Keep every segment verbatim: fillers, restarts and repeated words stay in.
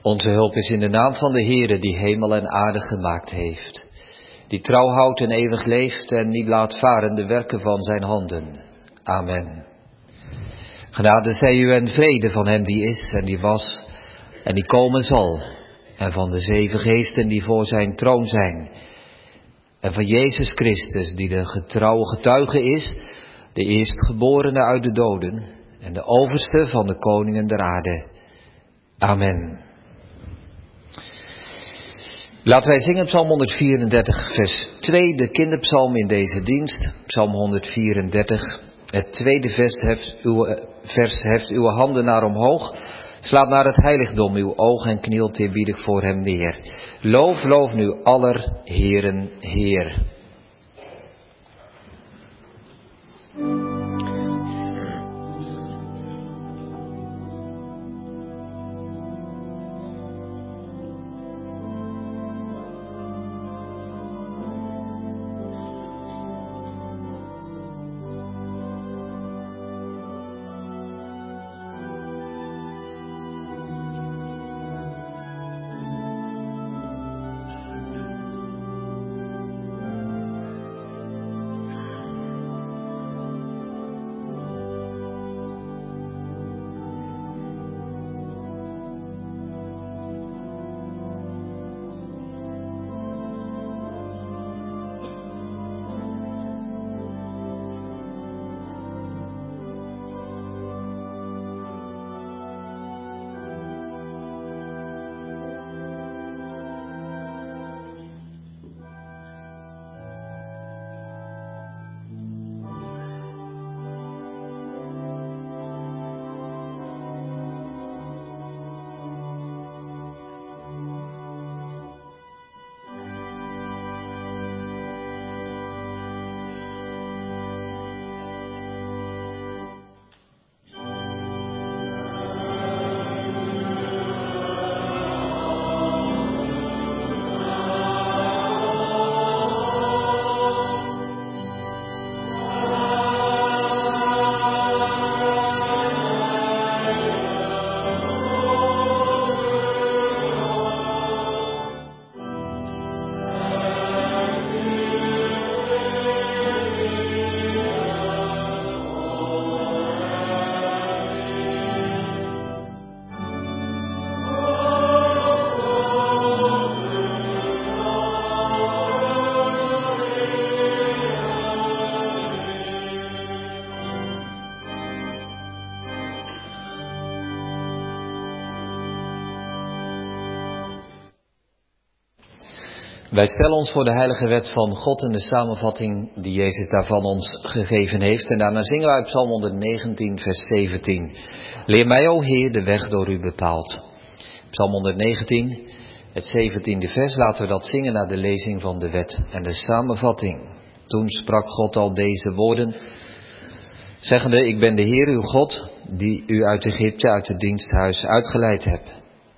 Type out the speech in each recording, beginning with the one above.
Onze hulp is in de naam van de Heere die hemel en aarde gemaakt heeft. Die trouw houdt en eeuwig leeft en niet laat varen de werken van zijn handen. Amen. Genade zij u en vrede van hem die is en die was en die komen zal. En van de zeven geesten die voor zijn troon zijn. En van Jezus Christus die de getrouwe getuige is, de eerstgeborene uit de doden en de overste van de koningen der aarde. Amen. Laten wij zingen Psalm honderdvierendertig vers twee, de kinderpsalm in deze dienst. Psalm honderdvierendertig, het tweede vers heft uw, vers heft uw handen naar omhoog. Slaat naar het heiligdom uw oog en knielt eerbiedig voor hem neer. Loof, loof nu aller Heeren Heer. Wij stellen ons voor de heilige wet van God en de samenvatting die Jezus daarvan ons gegeven heeft. En daarna zingen wij Psalm honderdnegentien vers zeventien. Leer mij, o Heer, de weg door u bepaald. Psalm honderdnegentien, het zeventiende vers, laten we dat zingen naar de lezing van de wet en de samenvatting. Toen sprak God al deze woorden, zeggende, ik ben de Heer uw God, die u uit Egypte, uit het diensthuis uitgeleid hebt.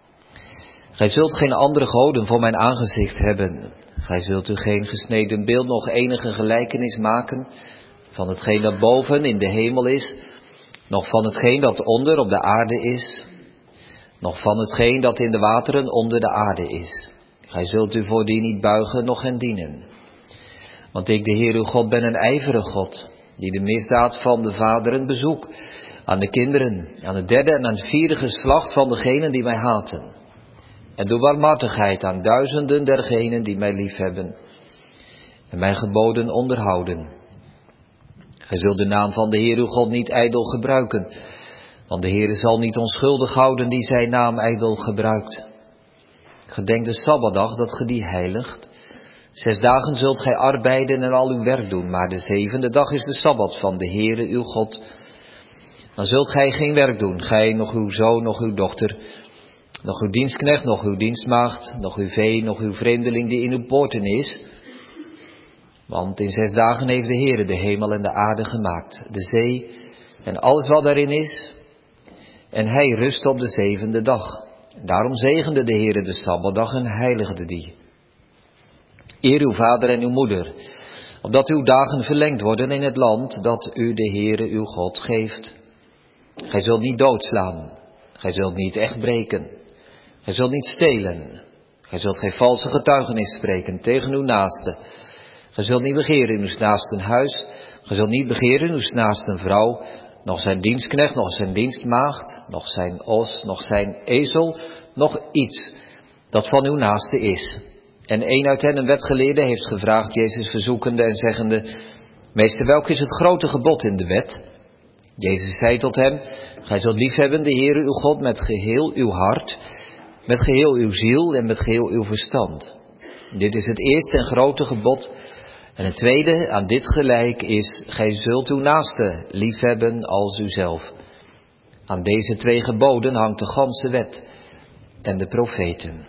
Gij zult geen andere goden voor mijn aangezicht hebben. Gij zult u geen gesneden beeld nog enige gelijkenis maken van hetgeen dat boven in de hemel is, nog van hetgeen dat onder op de aarde is, nog van hetgeen dat in de wateren onder de aarde is. Gij zult u voor die niet buigen, noch hen dienen. Want ik, de Heer uw God, ben een ijverige God, die de misdaad van de vaderen bezoek aan de kinderen, aan het derde en aan het vierde geslacht van degenen die mij haten. En doe barmhartigheid aan duizenden dergenen die mij liefhebben en mijn geboden onderhouden. Gij zult de naam van de Heer uw God niet ijdel gebruiken, want de Heer zal niet onschuldig houden die zijn naam ijdel gebruikt. Gedenk de Sabbatdag dat ge die heiligt. Zes dagen zult gij arbeiden en al uw werk doen, maar de zevende dag is de Sabbat van de Heere uw God. Dan zult gij geen werk doen, gij, nog uw zoon, nog uw dochter, nog uw dienstknecht, nog uw dienstmaagd, nog uw vee, nog uw vreemdeling die in uw poorten is. Want in zes dagen heeft de Heere de hemel en de aarde gemaakt, de zee en alles wat daarin is. En hij rust op de zevende dag. Daarom zegende de Heere de Sabbatdag en heiligde die. Eer uw vader en uw moeder, opdat uw dagen verlengd worden in het land dat u de Heere uw God geeft. Gij zult niet doodslaan, gij zult niet echt breken, Gij zult niet stelen. Gij zult geen valse getuigenis spreken tegen uw naaste. Gij zult niet begeren in uw naasten huis. Gij zult niet begeren in uw naasten vrouw, nog zijn dienstknecht, nog zijn dienstmaagd, nog zijn os, nog zijn ezel, nog iets dat van uw naaste is. En een uit hen, een wetgeleerde, heeft gevraagd Jezus verzoekende en zeggende: Meester, welk is het grote gebod in de wet? Jezus zei tot hem: Gij zult liefhebben de Heere uw God met geheel uw hart, met geheel uw ziel en met geheel uw verstand. Dit is het eerste en grote gebod. En het tweede aan dit gelijk is: gij zult uw naaste liefhebben als uzelf. Aan deze twee geboden hangt de ganse wet en de profeten.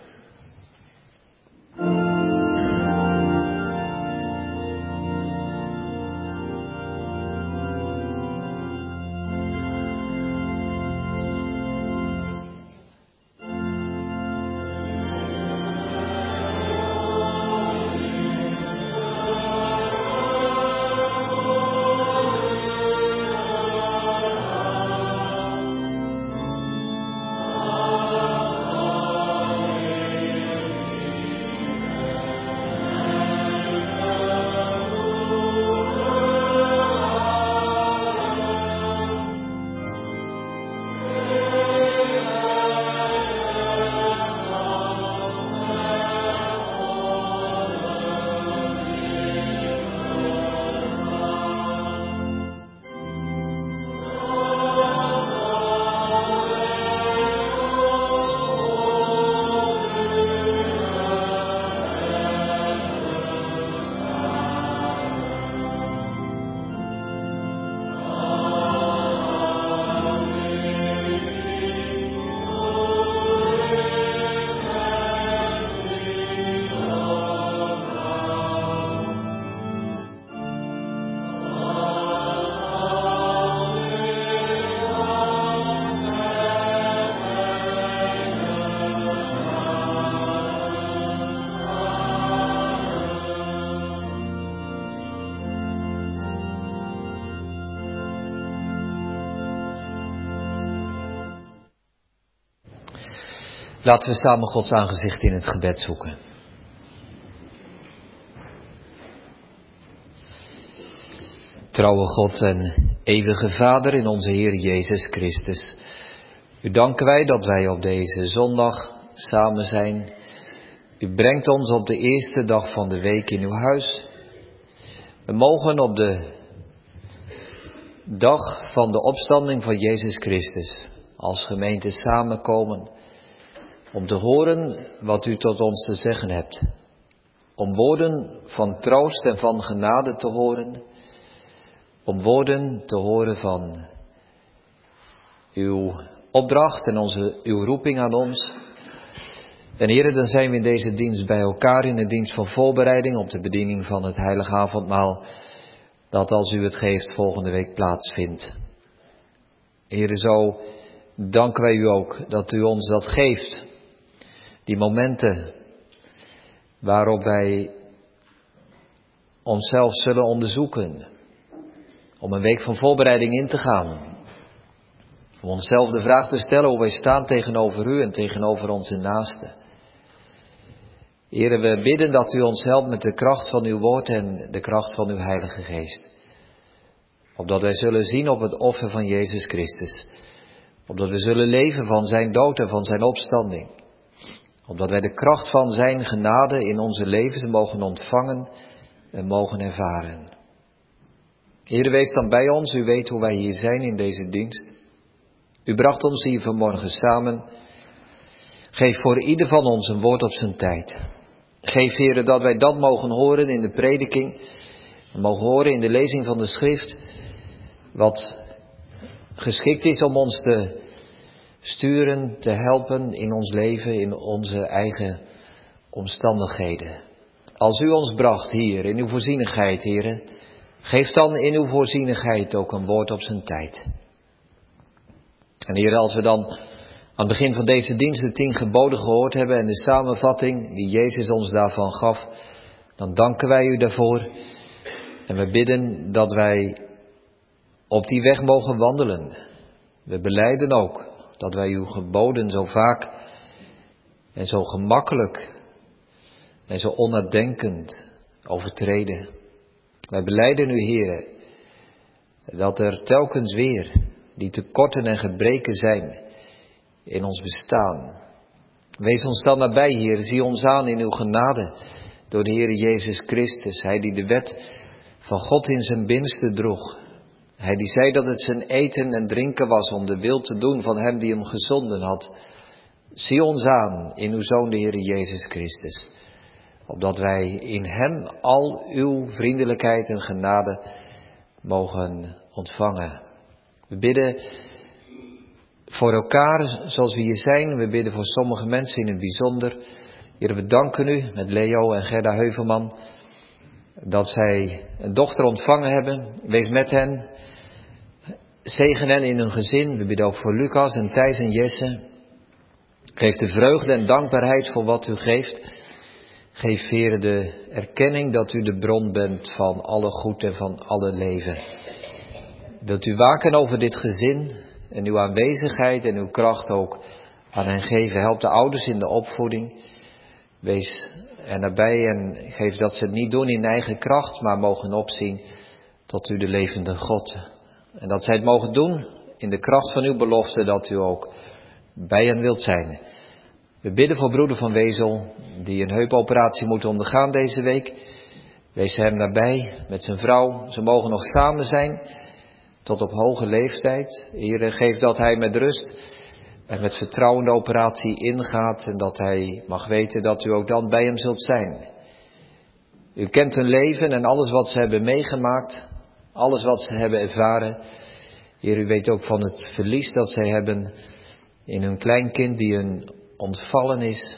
Laten we samen Gods aangezicht in het gebed zoeken. Trouwe God en eeuwige Vader in onze Heer Jezus Christus. U danken wij dat wij op deze zondag samen zijn. U brengt ons op de eerste dag van de week in uw huis. We mogen op de dag van de opstanding van Jezus Christus als gemeente samenkomen om te horen wat u tot ons te zeggen hebt. Om woorden van troost en van genade te horen. Om woorden te horen van uw opdracht en onze, uw roeping aan ons. En Heere, dan zijn we in deze dienst bij elkaar in de dienst van voorbereiding op de bediening van het heilige avondmaal, dat als u het geeft volgende week plaatsvindt. Heere, zo danken wij u ook dat u ons dat geeft. Die momenten waarop wij onszelf zullen onderzoeken. Om een week van voorbereiding in te gaan. Om onszelf de vraag te stellen hoe wij staan tegenover u en tegenover onze naasten. Heere, we bidden dat u ons helpt met de kracht van uw woord en de kracht van uw Heilige Geest. Opdat wij zullen zien op het offer van Jezus Christus. Opdat we zullen leven van zijn dood en van zijn opstanding. Opdat wij de kracht van zijn genade in onze levens mogen ontvangen en mogen ervaren. Heere, wees dan bij ons. U weet hoe wij hier zijn in deze dienst. U bracht ons hier vanmorgen samen. Geef voor ieder van ons een woord op zijn tijd. Geef, Heere, dat wij dat mogen horen in de prediking. Mogen horen in de lezing van de schrift. Wat geschikt is om ons te sturen, te helpen in ons leven, in onze eigen omstandigheden. Als u ons bracht hier in uw voorzienigheid, Heere, geef dan in uw voorzienigheid ook een woord op zijn tijd. En Heere, als we dan aan het begin van deze dienst de tien geboden gehoord hebben en de samenvatting die Jezus ons daarvan gaf, dan danken wij u daarvoor. En we bidden dat wij op die weg mogen wandelen. We belijden ook dat wij uw geboden zo vaak en zo gemakkelijk en zo onnadenkend overtreden. Wij belijden u, Heere, dat er telkens weer die tekorten en gebreken zijn in ons bestaan. Wees ons dan nabij, Heer. Zie ons aan in uw genade door de Heer Jezus Christus. Hij die de wet van God in zijn binnenste droeg. Hij die zei dat het zijn eten en drinken was om de wil te doen van hem die hem gezonden had. Zie ons aan in uw Zoon, de Heer Jezus Christus. Opdat wij in hem al uw vriendelijkheid en genade mogen ontvangen. We bidden voor elkaar zoals we hier zijn. We bidden voor sommige mensen in het bijzonder. Heer, we danken u met Leo en Gerda Heuvelman dat zij een dochter ontvangen hebben. Wees met hen. Zegen hen in hun gezin. We bidden ook voor Lucas en Thijs en Jesse. Geef de vreugde en dankbaarheid voor wat u geeft. Geef, Heer, de erkenning dat u de bron bent van alle goed en van alle leven. Wilt u waken over dit gezin en uw aanwezigheid en uw kracht ook aan hen geven. Help de ouders in de opvoeding. Wees er nabij en geef dat ze het niet doen in eigen kracht, maar mogen opzien tot u de levende God. En dat zij het mogen doen in de kracht van uw belofte dat u ook bij hen wilt zijn. We bidden voor broeder Van Wezel, die een heupoperatie moet ondergaan deze week. Wees hem nabij met zijn vrouw. Ze mogen nog samen zijn tot op hoge leeftijd. Heer, geef dat hij met rust en met vertrouwen de operatie ingaat en dat hij mag weten dat u ook dan bij hem zult zijn. U kent hun leven en alles wat ze hebben meegemaakt, alles wat ze hebben ervaren. Heer, u weet ook van het verlies dat zij hebben in hun kleinkind die hun ontvallen is.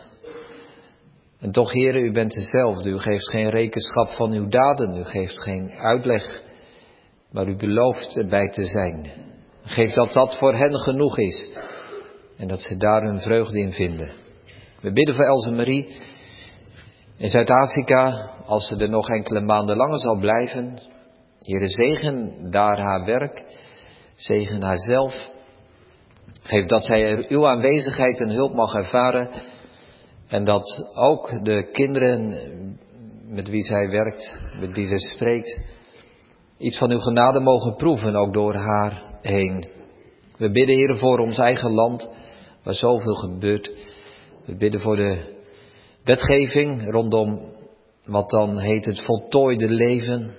En toch, Heer, u bent dezelfde. U geeft geen rekenschap van uw daden. U geeft geen uitleg. Maar u belooft erbij te zijn. Geef dat dat voor hen genoeg is. En dat ze daar hun vreugde in vinden. We bidden voor Else Marie in Zuid-Afrika. Als ze er nog enkele maanden langer zal blijven. Heer, zegen daar haar werk. Zegen haarzelf. Geef dat zij er uw aanwezigheid en hulp mag ervaren. En dat ook de kinderen met wie zij werkt, met wie zij spreekt, iets van uw genade mogen proeven, ook door haar heen. We bidden, Heer, voor ons eigen land, waar zoveel gebeurt. We bidden voor de wetgeving rondom wat dan heet het voltooide leven.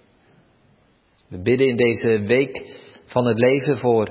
We bidden in deze week van het leven voor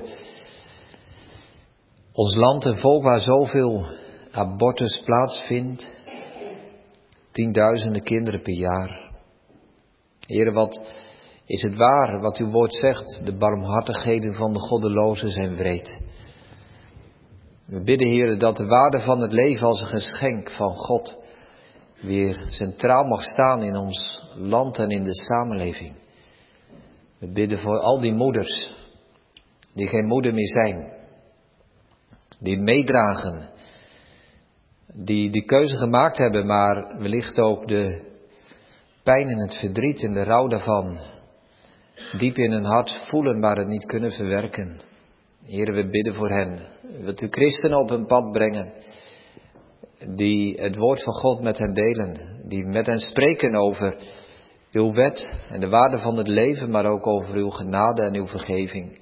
ons land en volk waar zoveel abortus plaatsvindt. Tienduizenden kinderen per jaar. Heer, wat is het waar wat uw woord zegt? De barmhartigheden van de goddelozen zijn wreed. We bidden, Heer, dat de waarde van het leven als een geschenk van God weer centraal mag staan in ons land en in de samenleving. We bidden voor al die moeders die geen moeder meer zijn. Die meedragen. Die die keuze gemaakt hebben, maar wellicht ook de pijn en het verdriet en de rouw daarvan diep in hun hart voelen, maar het niet kunnen verwerken. Heer, we bidden voor hen. Wilt u christenen op hun pad brengen, die het woord van God met hen delen, die met hen spreken over uw wet en de waarde van het leven, maar ook over uw genade en uw vergeving.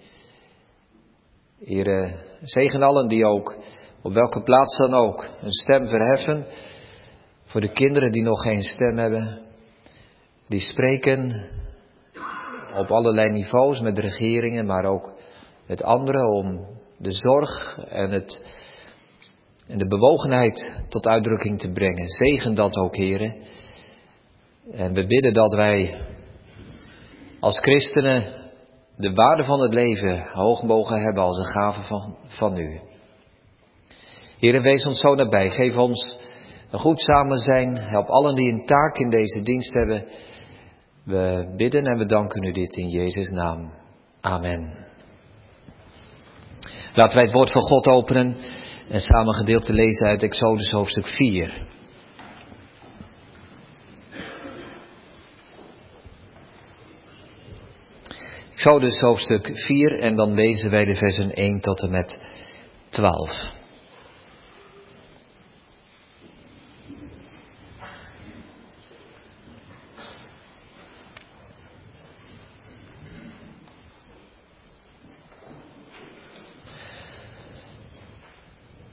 Heer, zegen allen die ook, op welke plaats dan ook, een stem verheffen. Voor de kinderen die nog geen stem hebben. Die spreken op allerlei niveaus met de regeringen, maar ook met anderen om de zorg en, het, en de bewogenheid tot uitdrukking te brengen. Zegen dat ook, heren. En we bidden dat wij als christenen de waarde van het leven hoog mogen hebben als een gave van, van u. Heere, wees ons zo nabij. Geef ons een goed samen zijn. Help allen die een taak in deze dienst hebben. We bidden en we danken u dit in Jezus' naam. Amen. Laten wij het woord van God openen en samen gedeelte lezen uit Exodus hoofdstuk vier. Exodus hoofdstuk vier en dan lezen wij de versen één tot en met twaalf.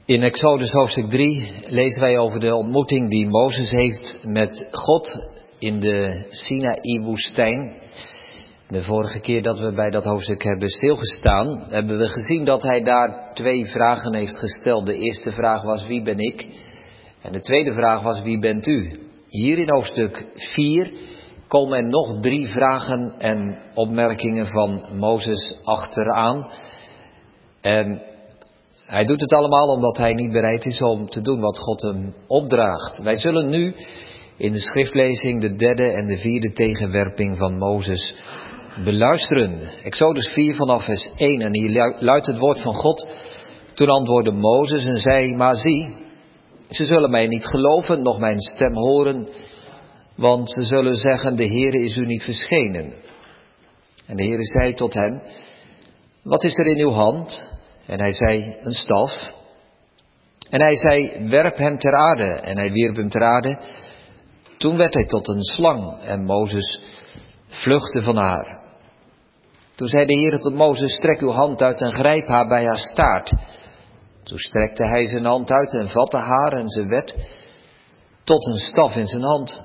In Exodus hoofdstuk drie lezen wij over de ontmoeting die Mozes heeft met God in de Sinaï-woestijn. De vorige keer dat we bij dat hoofdstuk hebben stilgestaan, hebben we gezien dat hij daar twee vragen heeft gesteld. De eerste vraag was: wie ben ik? En de tweede vraag was: wie bent u? Hier in hoofdstuk vier komen er nog drie vragen en opmerkingen van Mozes achteraan. En hij doet het allemaal omdat hij niet bereid is om te doen wat God hem opdraagt. Wij zullen nu in de schriftlezing de derde en de vierde tegenwerping van Mozes beluisteren. Exodus vier vanaf vers één. En hier luidt het woord van God: toen antwoordde Mozes en zei: maar zie, ze zullen mij niet geloven, noch mijn stem horen, want ze zullen zeggen: de Heere is u niet verschenen. En de Heere zei tot hem: wat is er in uw hand? En hij zei: een staf. En hij zei: werp hem ter aarde. En hij wierp hem ter aarde. Toen werd hij tot een slang en Mozes vluchtte van haar. Toen zei de Heere tot Mozes: strek uw hand uit en grijp haar bij haar staart. Toen strekte hij zijn hand uit en vatte haar en ze werd tot een staf in zijn hand.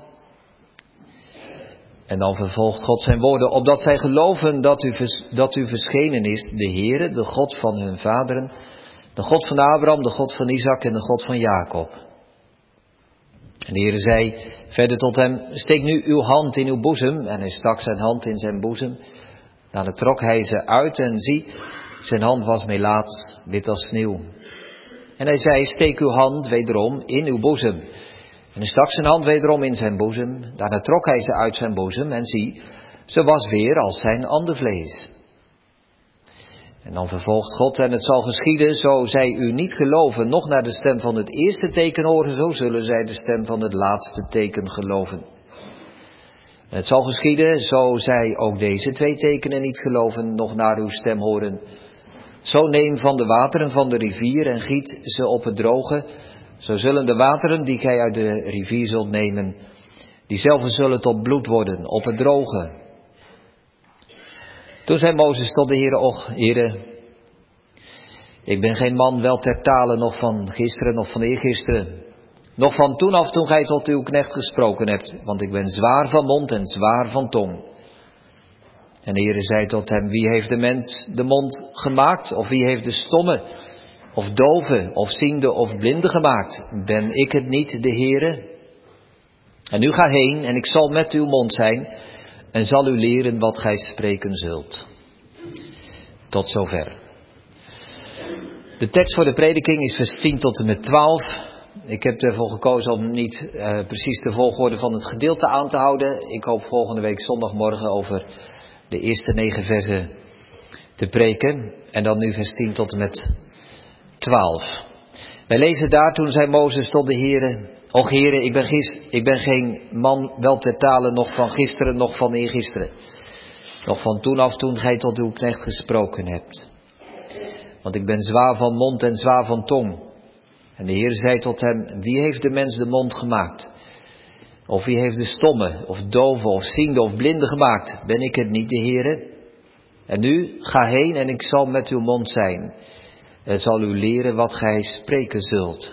En dan vervolgt God zijn woorden: opdat zij geloven dat u, dat u verschenen is, de Heere, de God van hun vaderen, de God van Abraham, de God van Isaac en de God van Jacob. En de Heere zei verder tot hem: steek nu uw hand in uw boezem. En hij stak zijn hand in zijn boezem. Daarna trok hij ze uit en zie, zijn hand was melaats, wit als sneeuw. En hij zei: steek uw hand wederom in uw boezem. En hij stak zijn hand wederom in zijn boezem. Daarna trok hij ze uit zijn boezem en zie, ze was weer als zijn andervlees. En dan vervolgt God: en het zal geschieden, zo zij u niet geloven, noch naar de stem van het eerste teken horen, zo zullen zij de stem van het laatste teken geloven. En het zal geschieden, zo zij ook deze twee tekenen niet geloven, noch naar uw stem horen. Zo neem van de wateren van de rivier en giet ze op het droge. Zo zullen de wateren die gij uit de rivier zult nemen, diezelfde zullen tot bloed worden op het droge. Toen zei Mozes tot de Heere: och, Heere, ik ben geen man wel ter tale, nog van gisteren, nog van eergisteren, nog van toen af toen gij tot uw knecht gesproken hebt, want ik ben zwaar van mond en zwaar van tong. En de Heere zei tot hem: wie heeft de mens de mond gemaakt, of wie heeft de stomme, of dove, of ziende, of blinde gemaakt? Ben ik het niet, de Heere? En nu ga heen, en ik zal met uw mond zijn, en zal u leren wat gij spreken zult. Tot zover. De tekst voor de prediking is vers tien tot en met twaalf. Ik heb ervoor gekozen om niet uh, precies de volgorde van het gedeelte aan te houden. Ik hoop volgende week zondagmorgen over de eerste negen versen te preken. En dan nu vers tien tot en met twaalf. Wij lezen daar: toen zei Mozes tot de Heere: och Heere, ik ben, gis, ik ben geen man wel ter tale, nog van gisteren, nog van eergisteren, nog van toen af toen gij tot uw knecht gesproken hebt. Want ik ben zwaar van mond en zwaar van tong. En de Heer zei tot hem: wie heeft de mens de mond gemaakt? Of wie heeft de stomme, of dove, of ziende, of blinde gemaakt? Ben ik het niet, de Heere? En nu, ga heen en ik zal met uw mond zijn. En zal u leren wat gij spreken zult.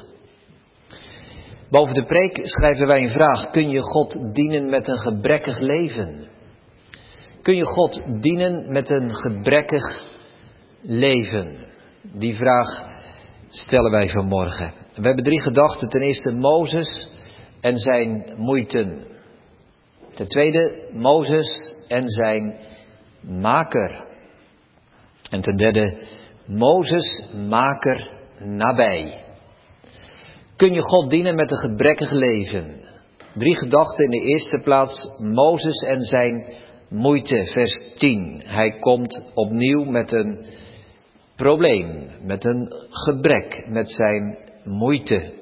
Boven de preek schrijven wij een vraag: kun je God dienen met een gebrekkig leven? Kun je God dienen met een gebrekkig leven? Die vraag stellen wij vanmorgen. We hebben drie gedachten. Ten eerste Mozes en zijn moeiten. Ten tweede Mozes en zijn maker. En ten derde Mozes, maker, nabij. Kun je God dienen met een gebrekkig leven? Drie gedachten. In de eerste plaats Mozes en zijn moeite, vers tien. Hij komt opnieuw met een probleem, met een gebrek, met zijn moeite.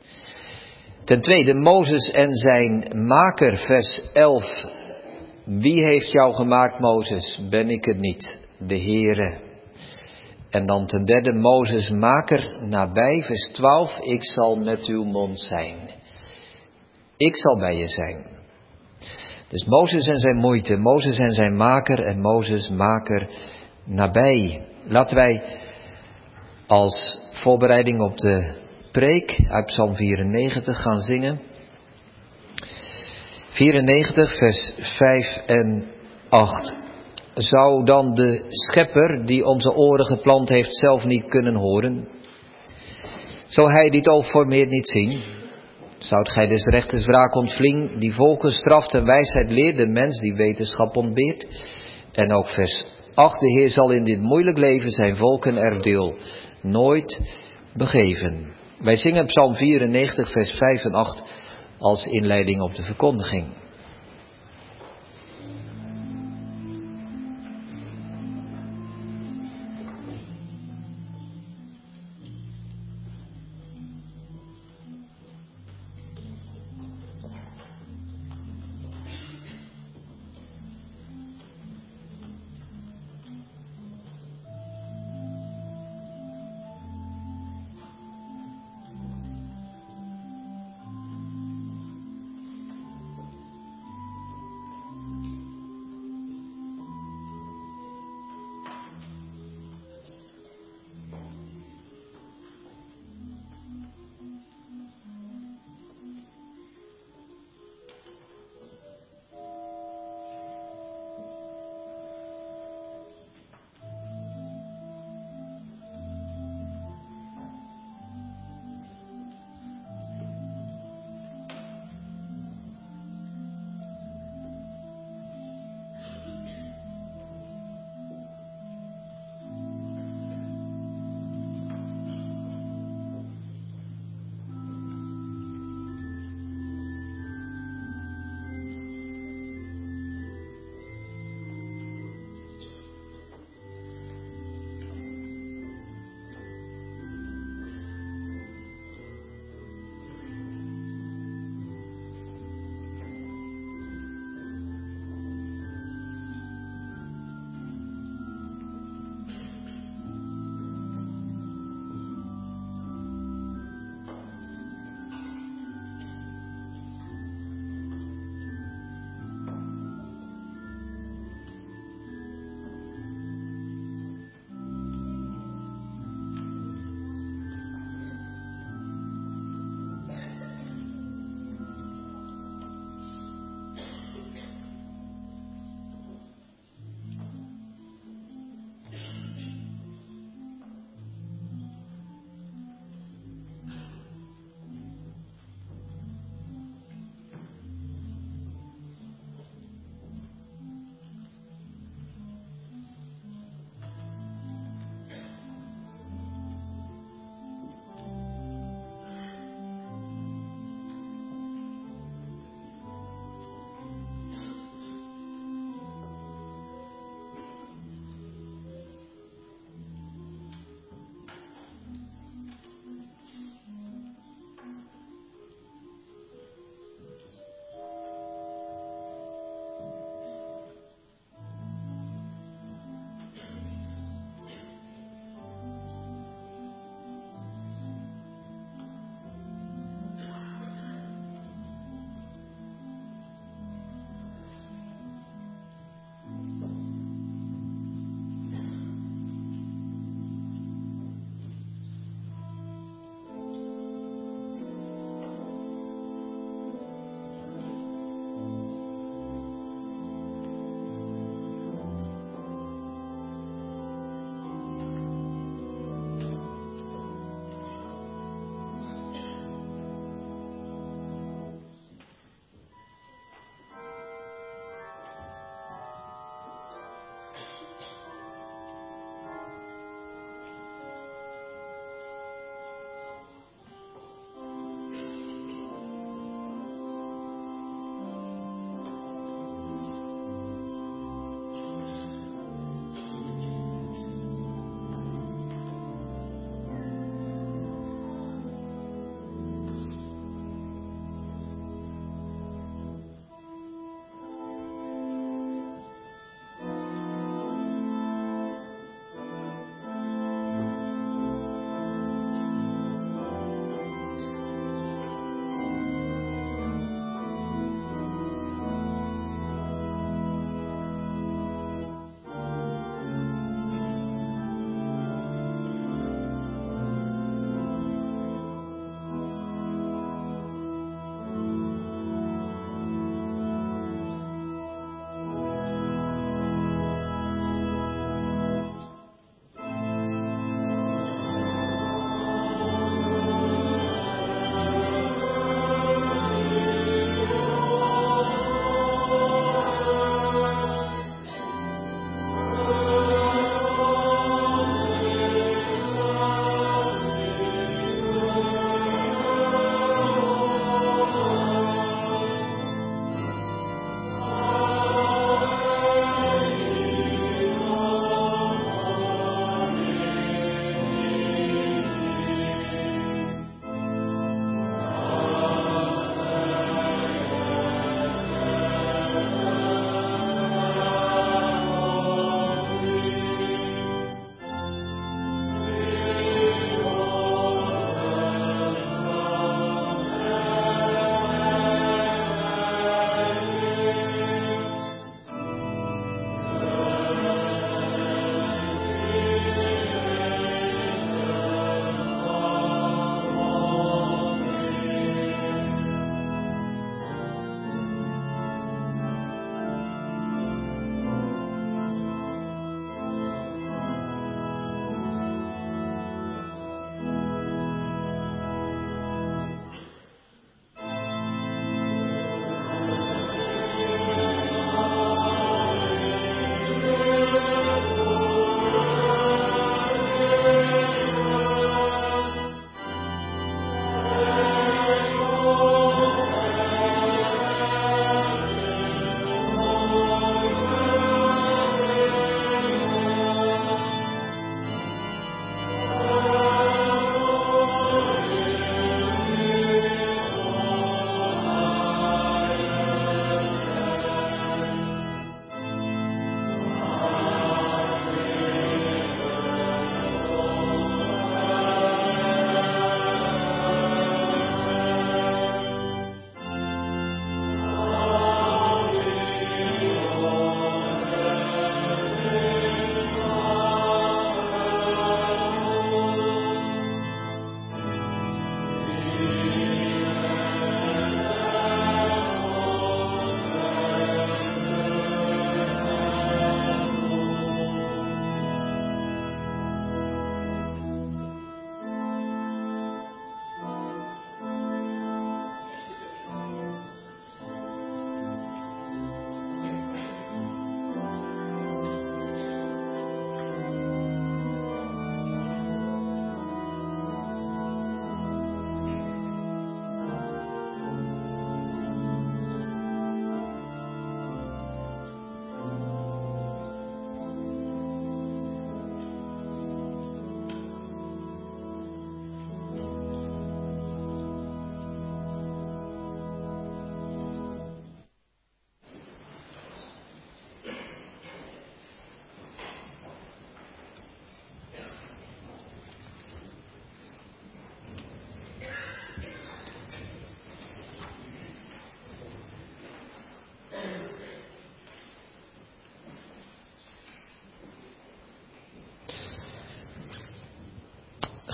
Ten tweede Mozes en zijn maker, vers elf. Wie heeft jou gemaakt, Mozes? Ben ik het niet, de Heere. En dan ten derde Mozes, maker, nabij, vers twaalf. Ik zal met uw mond zijn. Ik zal bij je zijn. Dus Mozes en zijn moeite, Mozes en zijn maker en Mozes, maker, nabij. Laten wij als voorbereiding op de preek uit Psalm vierennegentig gaan zingen. vierennegentig, vers vijf en acht. Zou dan de schepper die onze oren geplant heeft zelf niet kunnen horen? Zou hij dit oogformeerd niet zien? Zoudt gij des rechters wraak ontvling, die volken straft en wijsheid leert, de mens die wetenschap ontbeert? En ook vers acht, de Heer zal in dit moeilijk leven zijn volken erfdeel nooit begeven. Wij zingen Psalm vierennegentig, vers vijf en acht als inleiding op de verkondiging.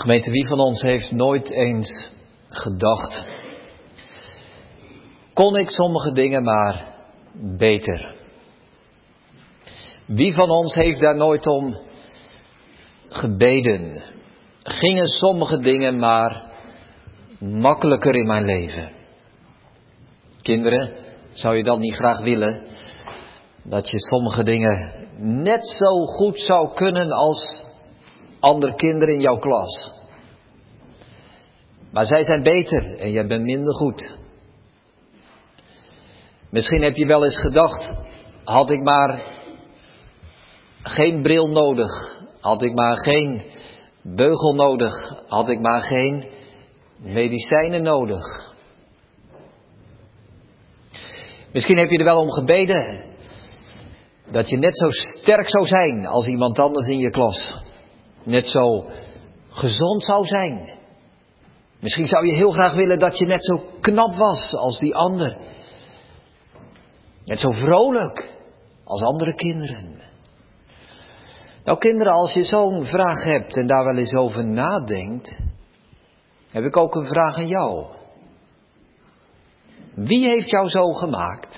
Gemeente, wie van ons heeft nooit eens gedacht, kon ik sommige dingen maar beter? Wie van ons heeft daar nooit om gebeden? Gingen sommige dingen maar makkelijker in mijn leven? Kinderen, zou je dat niet graag willen? Dat je sommige dingen net zo goed zou kunnen als andere kinderen in jouw klas. Maar zij zijn beter en jij bent minder goed. Misschien heb je wel eens gedacht, had ik maar geen bril nodig, had ik maar geen beugel nodig, had ik maar geen medicijnen nodig. Misschien heb je er wel om gebeden dat je net zo sterk zou zijn als iemand anders in je klas. Net zo gezond zou zijn. Misschien zou je heel graag willen dat je net zo knap was als die ander. Net zo vrolijk als andere kinderen. Nou kinderen, als je zo'n vraag hebt en daar wel eens over nadenkt, heb ik ook een vraag aan jou. Wie heeft jou zo gemaakt?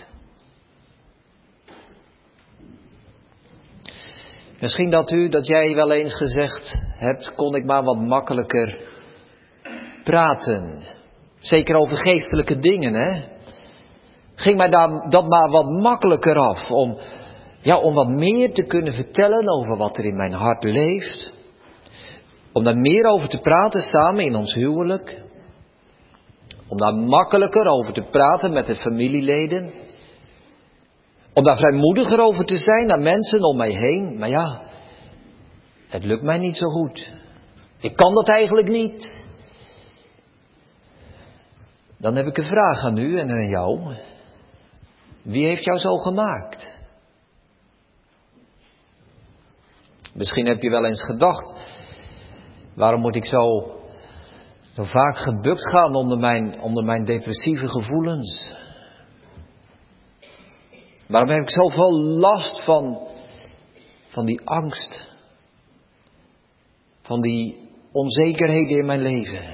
Misschien dat u, dat jij wel eens gezegd hebt, kon ik maar wat makkelijker praten. Zeker over geestelijke dingen, hè. Ging mij daar, dat maar wat makkelijker af om, ja, om wat meer te kunnen vertellen over wat er in mijn hart leeft. Om daar meer over te praten samen in ons huwelijk. Om daar makkelijker over te praten met de familieleden. Om daar vrijmoediger over te zijn naar mensen om mij heen. Maar ja, het lukt mij niet zo goed. Ik kan dat eigenlijk niet. Dan heb ik een vraag aan u en aan jou. Wie heeft jou zo gemaakt? Misschien heb je wel eens gedacht, waarom moet ik zo, zo vaak gebukt gaan onder mijn, onder mijn depressieve gevoelens? Waarom heb ik zoveel last van, van die angst? Van die onzekerheden in mijn leven?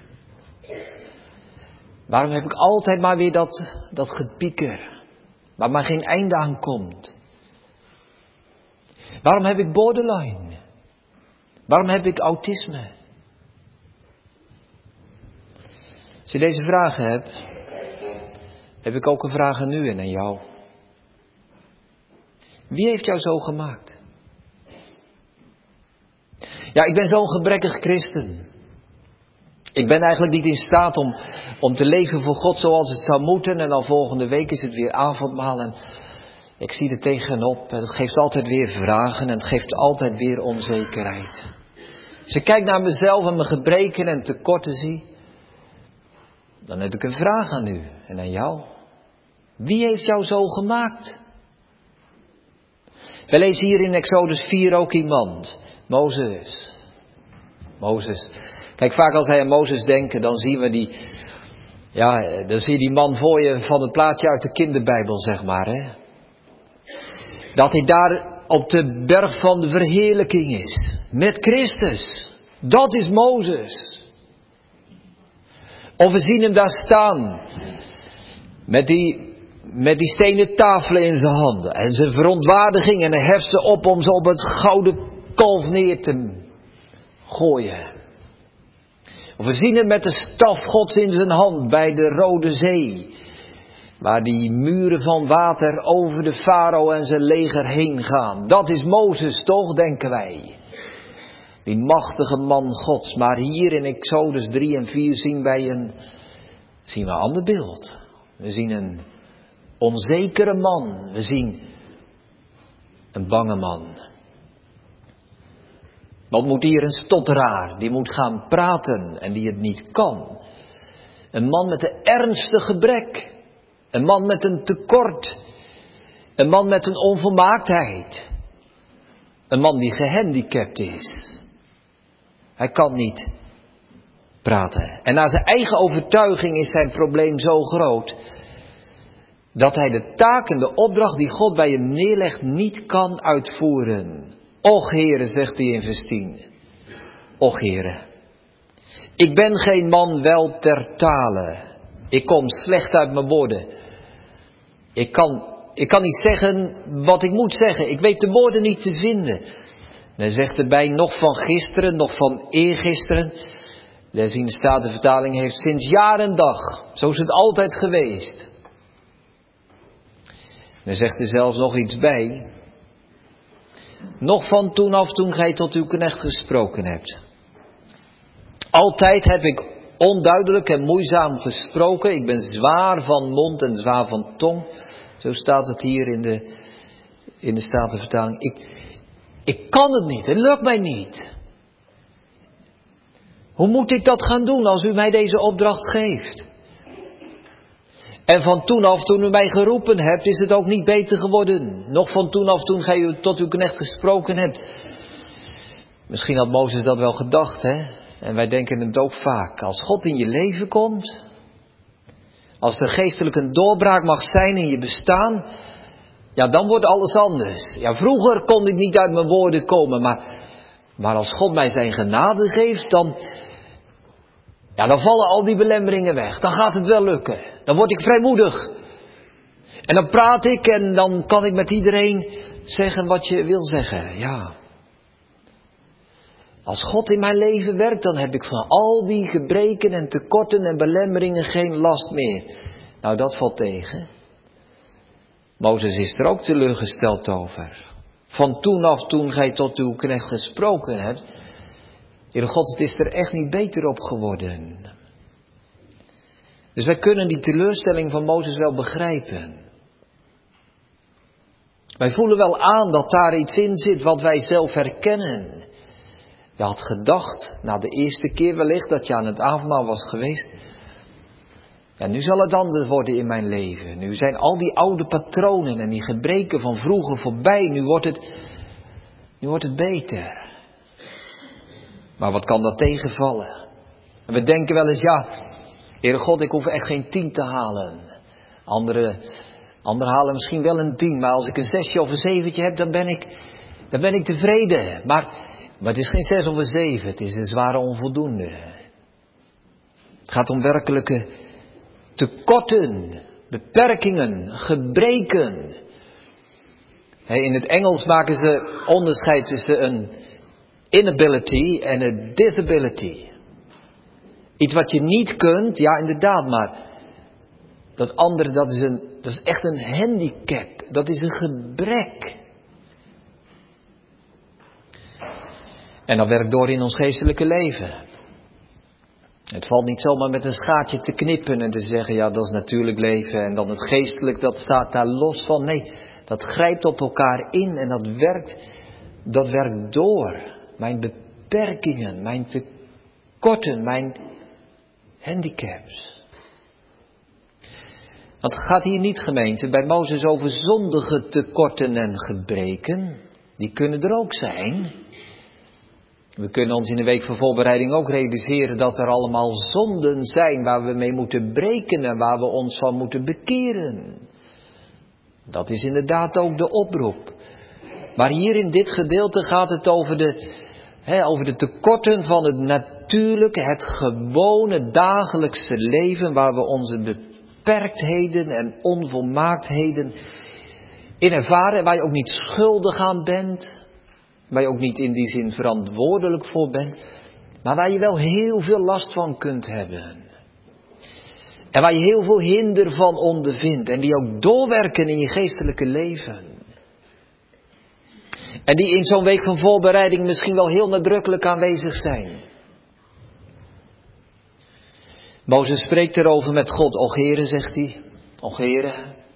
Waarom heb ik altijd maar weer dat, dat gepieker, waar maar geen einde aan komt? Waarom heb ik borderline? Waarom heb ik autisme? Als je deze vragen hebt, heb ik ook een vraag aan u en aan jou. Wie heeft jou zo gemaakt? Ja, ik ben zo'n gebrekkig christen. Ik ben eigenlijk niet in staat om, om te leven voor God zoals het zou moeten. En dan volgende week is het weer avondmaal en ik zie er tegenop. En het geeft altijd weer vragen en het geeft altijd weer onzekerheid. Als ik kijk naar mezelf en mijn gebreken en tekorten zie, dan heb ik een vraag aan u en aan jou. Wie heeft jou zo gemaakt? We lezen hier in Exodus vier ook iemand. Mozes. Mozes. Kijk, vaak als wij aan Mozes denken, dan zien we die, ja, dan zie je die man voor je van het plaatje uit de kinderbijbel, zeg maar, hè. Dat hij daar op de berg van de verheerlijking is. Met Christus. Dat is Mozes. Of we zien hem daar staan. Met die, met die stenen tafelen in zijn handen. En zijn verontwaardiging. En hij heft ze op om ze op het gouden kalf neer te gooien. Of we zien hem met de staf Gods in zijn hand bij de Rode Zee. Waar die muren van water over de farao en zijn leger heen gaan. Dat is Mozes toch, denken wij. Die machtige man Gods. Maar hier in Exodus drie en vier zien wij een, zien we een ander beeld. We zien een onzekere man. We zien een bange man. Want moet hier een stotteraar, die moet gaan praten en die het niet kan. Een man met een ernstig gebrek. Een man met een tekort. Een man met een onvolmaaktheid. Een man die gehandicapt is. Hij kan niet praten. En naar zijn eigen overtuiging is zijn probleem zo groot, dat hij de taak en de opdracht die God bij hem neerlegt niet kan uitvoeren. Och Heere, zegt hij in vers tien. Och Heere, Ik ben geen man wel ter tale. Ik kom slecht uit mijn woorden. Ik kan, ik kan niet zeggen wat ik moet zeggen. Ik weet de woorden niet te vinden. Dan zegt erbij nog van gisteren, nog van eergisteren. De herziene Statenvertaling heeft sinds jaar en dag. Zo is het altijd geweest. Dan zegt er zelfs nog iets bij. Nog van toen af toen gij tot uw knecht gesproken hebt. Altijd heb ik onduidelijk en moeizaam gesproken. Ik ben zwaar van mond en zwaar van tong. Zo staat het hier in de, in de Statenvertaling. Ik, ik kan het niet, het lukt mij niet. Hoe moet ik dat gaan doen als u mij deze opdracht geeft? En van toen af toen u mij geroepen hebt, is het ook niet beter geworden. Nog van toen af toen gij tot uw knecht gesproken hebt. Misschien had Mozes dat wel gedacht, hè? En wij denken het ook vaak. Als God in je leven komt, als er geestelijk een doorbraak mag zijn in je bestaan, ja, dan wordt alles anders. Ja, vroeger kon ik niet uit mijn woorden komen, maar, maar als God mij zijn genade geeft, dan, ja, dan vallen al die belemmeringen weg. Dan gaat het wel lukken. Dan word ik vrijmoedig. En dan praat ik en dan kan ik met iedereen zeggen wat je wil zeggen. Ja. Als God in mijn leven werkt, dan heb ik van al die gebreken en tekorten en belemmeringen geen last meer. Nou, dat valt tegen. Mozes is er ook teleurgesteld over. Van toen af, toen gij tot uw knecht gesproken hebt. Heere God, het is er echt niet beter op geworden. Dus wij kunnen die teleurstelling van Mozes wel begrijpen. Wij voelen wel aan dat daar iets in zit wat wij zelf herkennen. Je had gedacht, na de eerste keer wellicht dat je aan het avondmaal was geweest. Ja, nu zal het anders worden in mijn leven. Nu zijn al die oude patronen en die gebreken van vroeger voorbij. Nu wordt het, nu wordt het beter. Maar wat kan dat tegenvallen? En we denken wel eens, ja, Heere God, ik hoef echt geen tien te halen. Anderen, anderen halen misschien wel een tien, maar als ik een zesje of een zeventje heb, dan ben ik, dan ben ik tevreden. Maar, maar het is geen zes of een zeven, het is een zware onvoldoende. Het gaat om werkelijke tekorten, beperkingen, gebreken. In het Engels maken ze onderscheid tussen een inability en een disability. Iets wat je niet kunt, ja inderdaad, maar dat andere, dat is, een, dat is echt een handicap. Dat is een gebrek. En dat werkt door in ons geestelijke leven. Het valt niet zomaar met een schaartje te knippen en te zeggen, ja, dat is natuurlijk leven. En dan het geestelijk, dat staat daar los van. Nee, dat grijpt op elkaar in en dat werkt, dat werkt door. Mijn beperkingen, mijn tekorten, mijn handicaps. Want het gaat hier niet, gemeente, bij Mozes over zondige tekorten en gebreken. Die kunnen er ook zijn. We kunnen ons in de week van voorbereiding ook realiseren dat er allemaal zonden zijn waar we mee moeten breken en waar we ons van moeten bekeren. Dat is inderdaad ook de oproep. Maar hier in dit gedeelte gaat het over de, hè, over de tekorten van het natuurlijke, het gewone dagelijkse leven waar we onze beperktheden en onvolmaaktheden in ervaren, waar je ook niet schuldig aan bent. Waar je ook niet in die zin verantwoordelijk voor bent. Maar waar je wel heel veel last van kunt hebben. En waar je heel veel hinder van ondervindt. En die ook doorwerken in je geestelijke leven. En die in zo'n week van voorbereiding misschien wel heel nadrukkelijk aanwezig zijn. Mozes spreekt erover met God. Och Heere, zegt hij. Och Heere.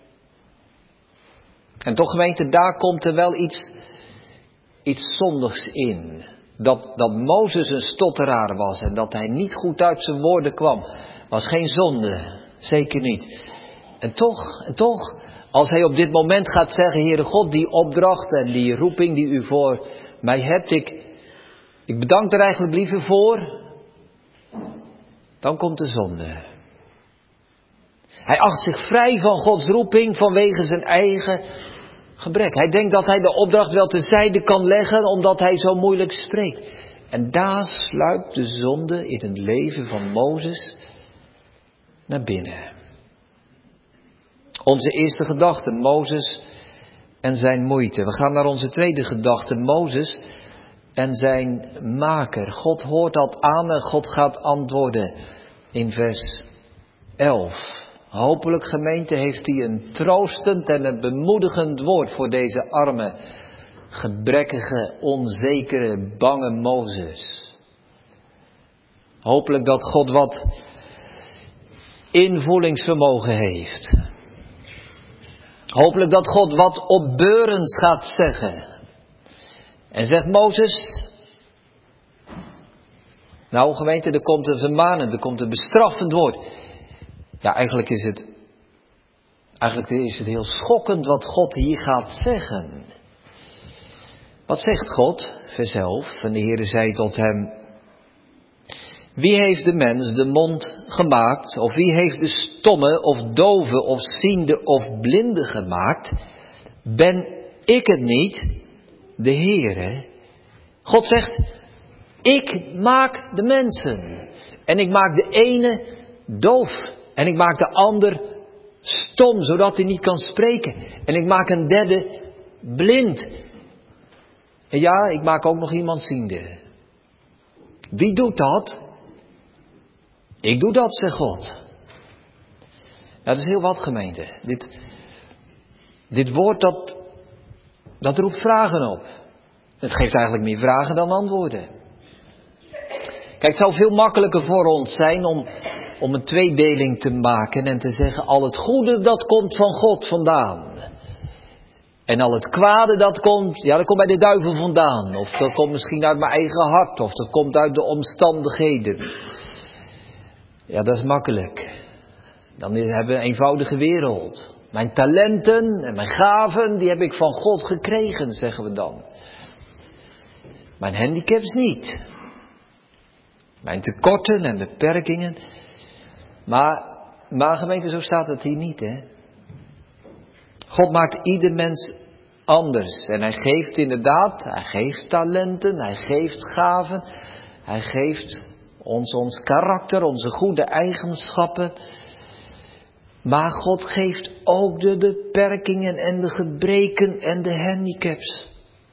En toch, gemeente, daar komt er wel iets... Iets zondigs in. Dat, dat Mozes een stotteraar was en dat hij niet goed uit zijn woorden kwam. Was geen zonde. Zeker niet. En toch, en toch, als hij op dit moment gaat zeggen, Heere God, die opdracht en die roeping die u voor mij hebt, ik, ik bedank er eigenlijk liever voor. Dan komt de zonde. Hij acht zich vrij van Gods roeping vanwege zijn eigen gebrek. Hij denkt dat hij de opdracht wel terzijde kan leggen omdat hij zo moeilijk spreekt. En daar sluipt de zonde in het leven van Mozes naar binnen. Onze eerste gedachte, Mozes en zijn moeite. We gaan naar onze tweede gedachte, Mozes en zijn maker. God hoort dat aan en God gaat antwoorden in vers elf. Hopelijk, gemeente, heeft hij een troostend en een bemoedigend woord voor deze arme, gebrekkige, onzekere, bange Mozes. Hopelijk dat God wat invoelingsvermogen heeft. Hopelijk dat God wat opbeurends gaat zeggen. En zegt Mozes, nou gemeente, er komt een vermanend, er komt een bestraffend woord. Ja, eigenlijk is het, eigenlijk is het heel schokkend wat God hier gaat zeggen. Wat zegt God? Vers elf. En de Heere zei tot hem, wie heeft de mens de mond gemaakt? Of wie heeft de stomme of dove of ziende of blinde gemaakt? Ben ik het niet, de Heere? God zegt, ik maak de mensen. En ik maak de ene doof. En ik maak de ander stom, zodat hij niet kan spreken. En ik maak een derde blind. En ja, ik maak ook nog iemand ziende. Wie doet dat? Ik doe dat, zegt God. Nou, dat is heel wat, gemeente. Dit, dit woord, dat, dat roept vragen op. Het geeft eigenlijk meer vragen dan antwoorden. Kijk, het zou veel makkelijker voor ons zijn om, om een tweedeling te maken en te zeggen, al het goede dat komt van God vandaan. En al het kwade dat komt, ja dat komt bij de duivel vandaan. Of dat komt misschien uit mijn eigen hart, of dat komt uit de omstandigheden. Ja, dat is makkelijk. Dan hebben we een eenvoudige wereld. Mijn talenten en mijn gaven, die heb ik van God gekregen, zeggen we dan. Mijn handicaps niet. Mijn tekorten en beperkingen. Maar, maar gemeente, zo staat het hier niet, hè. God maakt ieder mens anders. En hij geeft inderdaad, hij geeft talenten, hij geeft gaven. Hij geeft ons ons karakter, onze goede eigenschappen. Maar God geeft ook de beperkingen en de gebreken en de handicaps.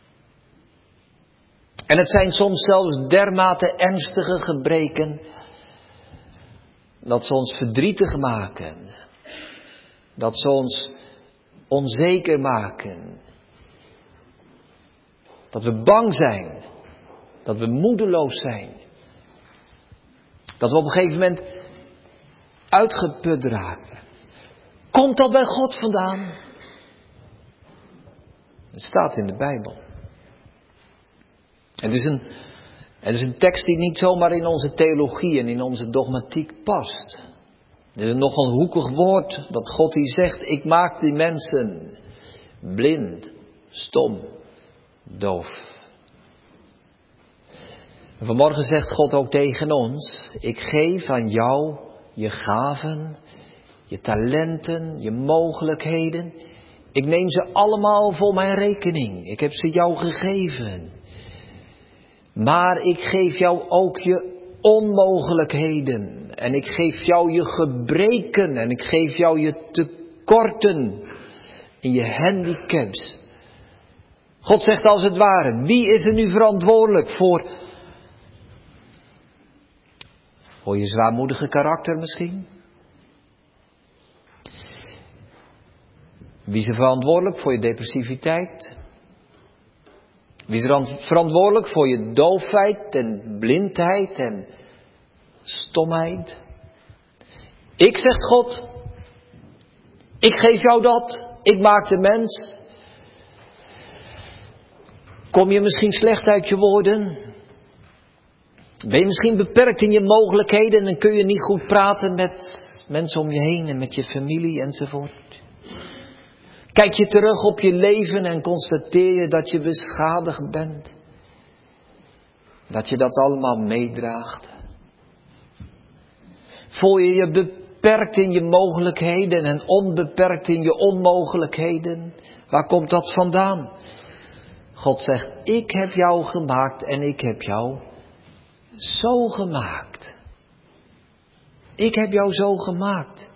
En het zijn soms zelfs dermate ernstige gebreken dat ze ons verdrietig maken. Dat ze ons onzeker maken. Dat we bang zijn. Dat we moedeloos zijn. Dat we op een gegeven moment uitgeput raken. Komt dat bij God vandaan? Het staat in de Bijbel. Het is een, het is een tekst die niet zomaar in onze theologie en in onze dogmatiek past. Het is een nogal hoekig woord dat God hier zegt, ik maak die mensen blind, stom, doof. En vanmorgen zegt God ook tegen ons, ik geef aan jou je gaven, je talenten, je mogelijkheden. Ik neem ze allemaal voor mijn rekening. Ik heb ze jou gegeven. Maar ik geef jou ook je onmogelijkheden. En ik geef jou je gebreken. En ik geef jou je tekorten. En je handicaps. God zegt als het ware, wie is er nu verantwoordelijk voor... Voor je zwaarmoedige karakter misschien? Wie is er verantwoordelijk voor je depressiviteit? Wie is er verantwoordelijk voor je doofheid en blindheid en stomheid? Ik, zegt God. Ik geef jou dat. Ik maak de mens. Kom je misschien slecht uit je woorden? Ben je misschien beperkt in je mogelijkheden en dan kun je niet goed praten met mensen om je heen en met je familie enzovoort? Kijk je terug op je leven en constateer je dat je beschadigd bent. Dat je dat allemaal meedraagt. Voel je je beperkt in je mogelijkheden en onbeperkt in je onmogelijkheden? Waar komt dat vandaan? God zegt, ik heb jou gemaakt en ik heb jou zo gemaakt. Ik heb jou zo gemaakt.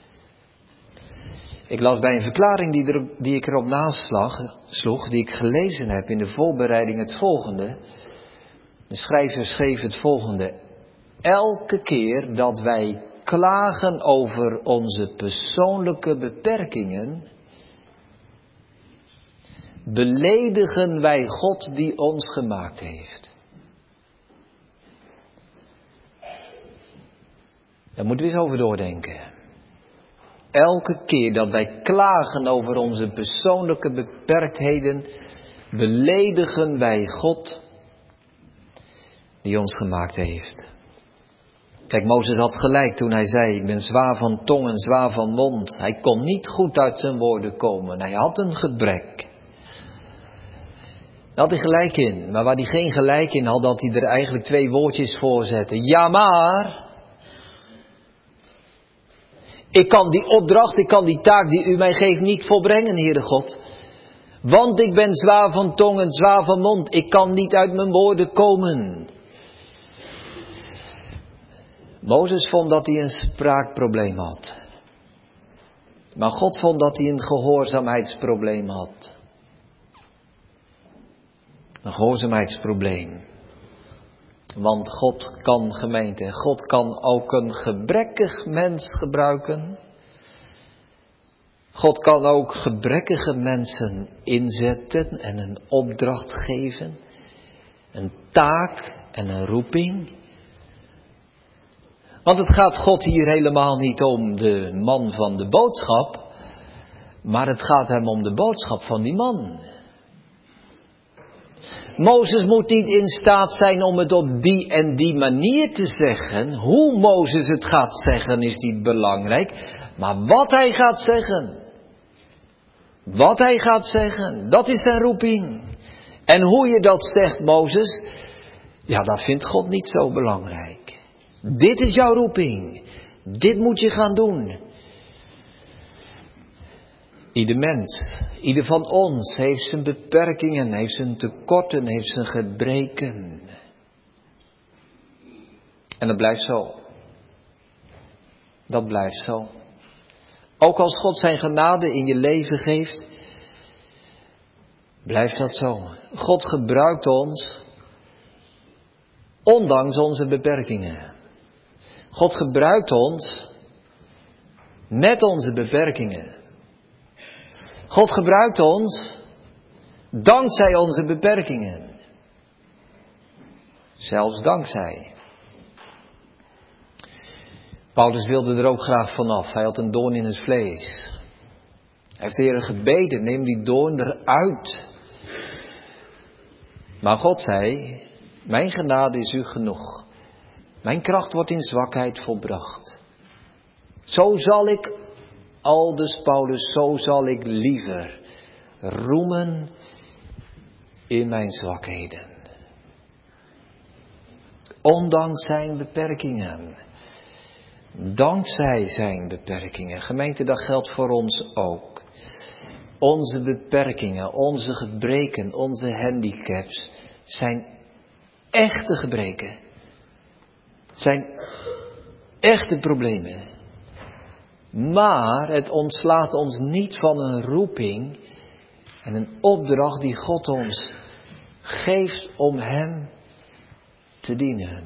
Ik las bij een verklaring die, er, die ik erop nasloeg, die ik gelezen heb in de voorbereiding het volgende. De schrijver schreef het volgende. Elke keer dat wij klagen over onze persoonlijke beperkingen, beledigen wij God die ons gemaakt heeft. Daar moeten we eens over doordenken. Elke keer dat wij klagen over onze persoonlijke beperktheden, beledigen wij God die ons gemaakt heeft. Kijk, Mozes had gelijk toen hij zei, ik ben zwaar van tong en zwaar van mond. Hij kon niet goed uit zijn woorden komen. Hij had een gebrek. Daar had hij gelijk in. Maar waar hij geen gelijk in had, had hij er eigenlijk twee woordjes voor zetten. Ja, maar ik kan die opdracht, ik kan die taak die u mij geeft niet volbrengen, Heere God. Want ik ben zwaar van tong en zwaar van mond. Ik kan niet uit mijn woorden komen. Mozes vond dat hij een spraakprobleem had. Maar God vond dat hij een gehoorzaamheidsprobleem had. Een gehoorzaamheidsprobleem. Want God kan, gemeente, God kan ook een gebrekkig mens gebruiken. God kan ook gebrekkige mensen inzetten en een opdracht geven. Een taak en een roeping. Want het gaat God hier helemaal niet om de man van de boodschap, maar het gaat hem om de boodschap van die man. Mozes moet niet in staat zijn om het op die en die manier te zeggen. Hoe Mozes het gaat zeggen is niet belangrijk, maar wat hij gaat zeggen. Wat hij gaat zeggen, dat is zijn roeping. En hoe je dat zegt, Mozes, ja, dat vindt God niet zo belangrijk. Dit is jouw roeping. Dit moet je gaan doen. Ieder mens, ieder van ons heeft zijn beperkingen, heeft zijn tekorten, heeft zijn gebreken. En dat blijft zo. Dat blijft zo. Ook als God zijn genade in je leven geeft, blijft dat zo. God gebruikt ons, ondanks onze beperkingen. God gebruikt ons met onze beperkingen. God gebruikt ons dankzij onze beperkingen. Zelfs dankzij. Paulus wilde er ook graag vanaf. Hij had een doorn in het vlees. Hij heeft de Heer gebeden, neem die doorn eruit. Maar God zei, mijn genade is u genoeg. Mijn kracht wordt in zwakheid volbracht. Zo zal ik, aldus Paulus, zo zal ik liever roemen in mijn zwakheden. Ondanks zijn beperkingen. Dankzij zijn beperkingen. Gemeente, dat geldt voor ons ook. Onze beperkingen, onze gebreken, onze handicaps zijn echte gebreken. Zijn echte problemen. Maar het ontslaat ons niet van een roeping en een opdracht die God ons geeft om Hem te dienen.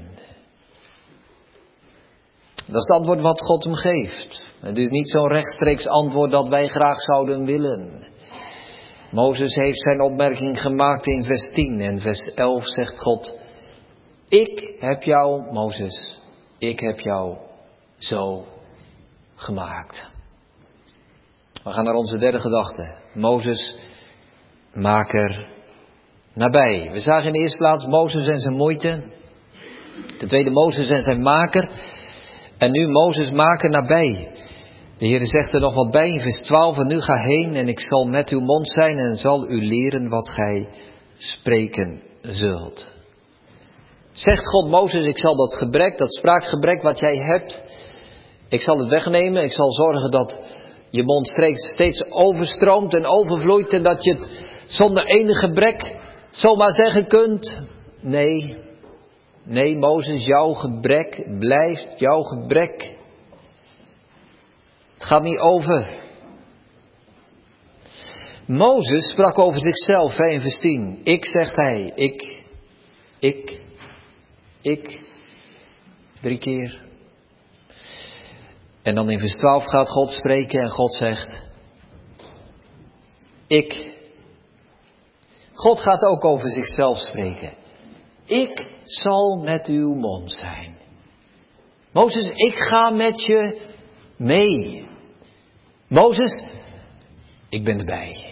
Dat is het antwoord wat God hem geeft. Het is niet zo'n rechtstreeks antwoord dat wij graag zouden willen. Mozes heeft zijn opmerking gemaakt in vers tien en vers elf zegt God: Ik heb jou, Mozes, ik heb jou zo gemaakt. We gaan naar onze derde gedachte. Mozes, maker nabij. We zagen in de eerste plaats Mozes en zijn moeite. Ten tweede Mozes en zijn maker. En nu Mozes maker nabij. De Heer zegt er nog wat bij in vers twaalf. En nu ga heen en ik zal met uw mond zijn en zal u leren wat gij spreken zult. Zegt God Mozes, ik zal dat gebrek, dat spraakgebrek wat jij hebt, ik zal het wegnemen. Ik zal zorgen dat je mond steeds overstroomt en overvloeit en dat je het zonder enig gebrek zomaar zeggen kunt. Nee, Nee, Mozes, jouw gebrek blijft jouw gebrek. Het gaat niet over. Mozes sprak over zichzelf, hè, in vers tien. Ik, zegt hij, ik, ik, ik, drie keer. En dan in vers twaalf gaat God spreken en God zegt, ik. God gaat ook over zichzelf spreken. Ik zal met uw mond zijn. Mozes, ik ga met je mee. Mozes, ik ben erbij.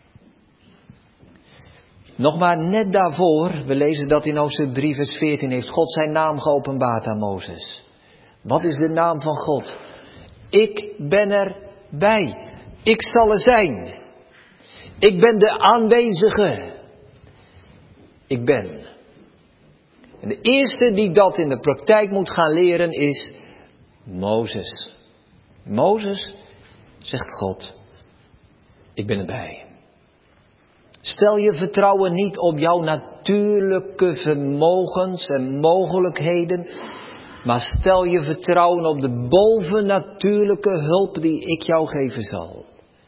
Nog maar net daarvoor, we lezen dat in hoofdstuk drie vers veertien, heeft God zijn naam geopenbaard aan Mozes. Wat is de naam van God? Ik ben erbij. Ik zal er zijn. Ik ben de aanwezige. Ik ben. En de eerste die dat in de praktijk moet gaan leren is Mozes. Mozes, zegt God, ik ben erbij. Stel je vertrouwen niet op jouw natuurlijke vermogens en mogelijkheden, maar stel je vertrouwen op de bovennatuurlijke hulp die ik jou geven zal.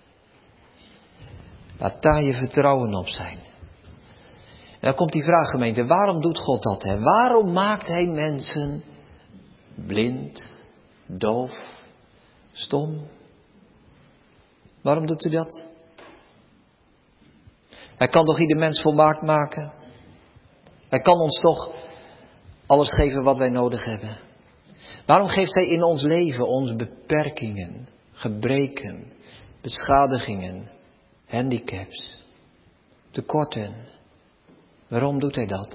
Laat daar je vertrouwen op zijn. En dan komt die vraag, gemeente, waarom doet God dat? Hè? Waarom maakt hij mensen blind, doof, stom? Waarom doet hij dat? Hij kan toch ieder mens volmaakt maken? Hij kan ons toch alles geven wat wij nodig hebben? Waarom geeft hij in ons leven ons beperkingen, gebreken, beschadigingen, handicaps, tekorten? Waarom doet hij dat?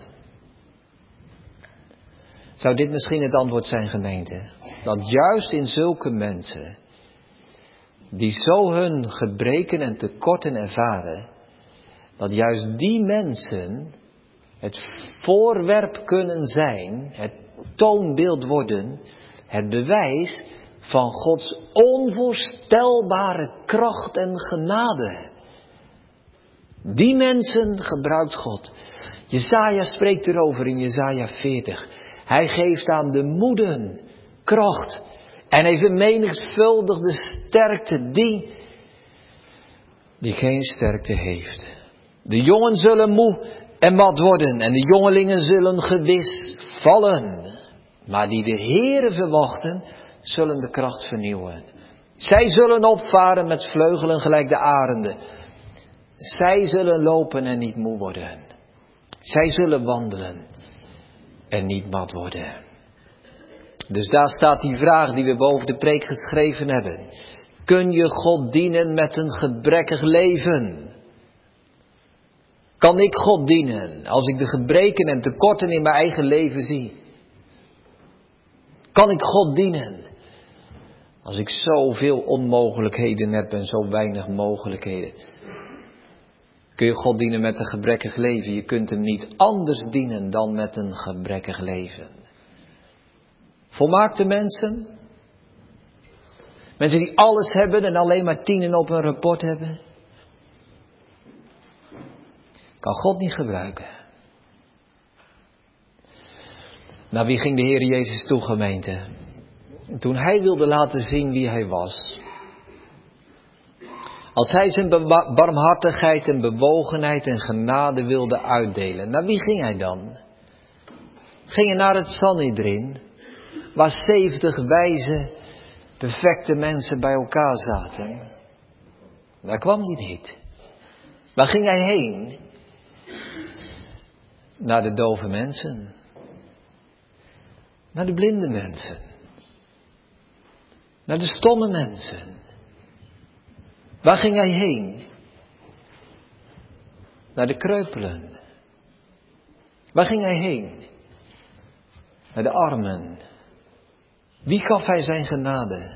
Zou dit misschien het antwoord zijn, gemeente? Dat juist in zulke mensen, die zo hun gebreken en tekorten ervaren, dat juist die mensen het voorwerp kunnen zijn, het toonbeeld worden, het bewijs van Gods onvoorstelbare kracht en genade. Die mensen gebruikt God. Jesaja spreekt erover in Jesaja veertig. Hij geeft aan de moeden kracht en hij vermenigvuldigt de sterkte die, die geen sterkte heeft. De jongen zullen moe en mat worden en de jongelingen zullen gewis vallen. Maar die de Heere verwachten, zullen de kracht vernieuwen. Zij zullen opvaren met vleugelen gelijk de arenden. Zij zullen lopen en niet moe worden. Zij zullen wandelen en niet mat worden. Dus daar staat die vraag die we boven de preek geschreven hebben. Kun je God dienen met een gebrekkig leven? Kan ik God dienen als ik de gebreken en tekorten in mijn eigen leven zie? Kan ik God dienen als ik zoveel onmogelijkheden heb en zo weinig mogelijkheden? Kun je God dienen met een gebrekkig leven? Je kunt hem niet anders dienen dan met een gebrekkig leven. Volmaakte mensen? Mensen die alles hebben en alleen maar tienen op een rapport hebben? Kan God niet gebruiken. Naar wie ging de Heer Jezus toe, gemeente? Toen hij wilde laten zien wie hij was. Als hij zijn barmhartigheid en bewogenheid en genade wilde uitdelen. Naar wie ging hij dan? Ging hij naar het Sanhedrin, waar zeventig wijze, perfecte mensen bij elkaar zaten? Daar kwam hij niet. Waar ging hij heen? Naar de dove mensen. Naar de blinde mensen. Naar de stomme mensen. Waar ging hij heen? Naar de kreupelen. Waar ging hij heen? Naar de armen. Wie gaf hij zijn genade?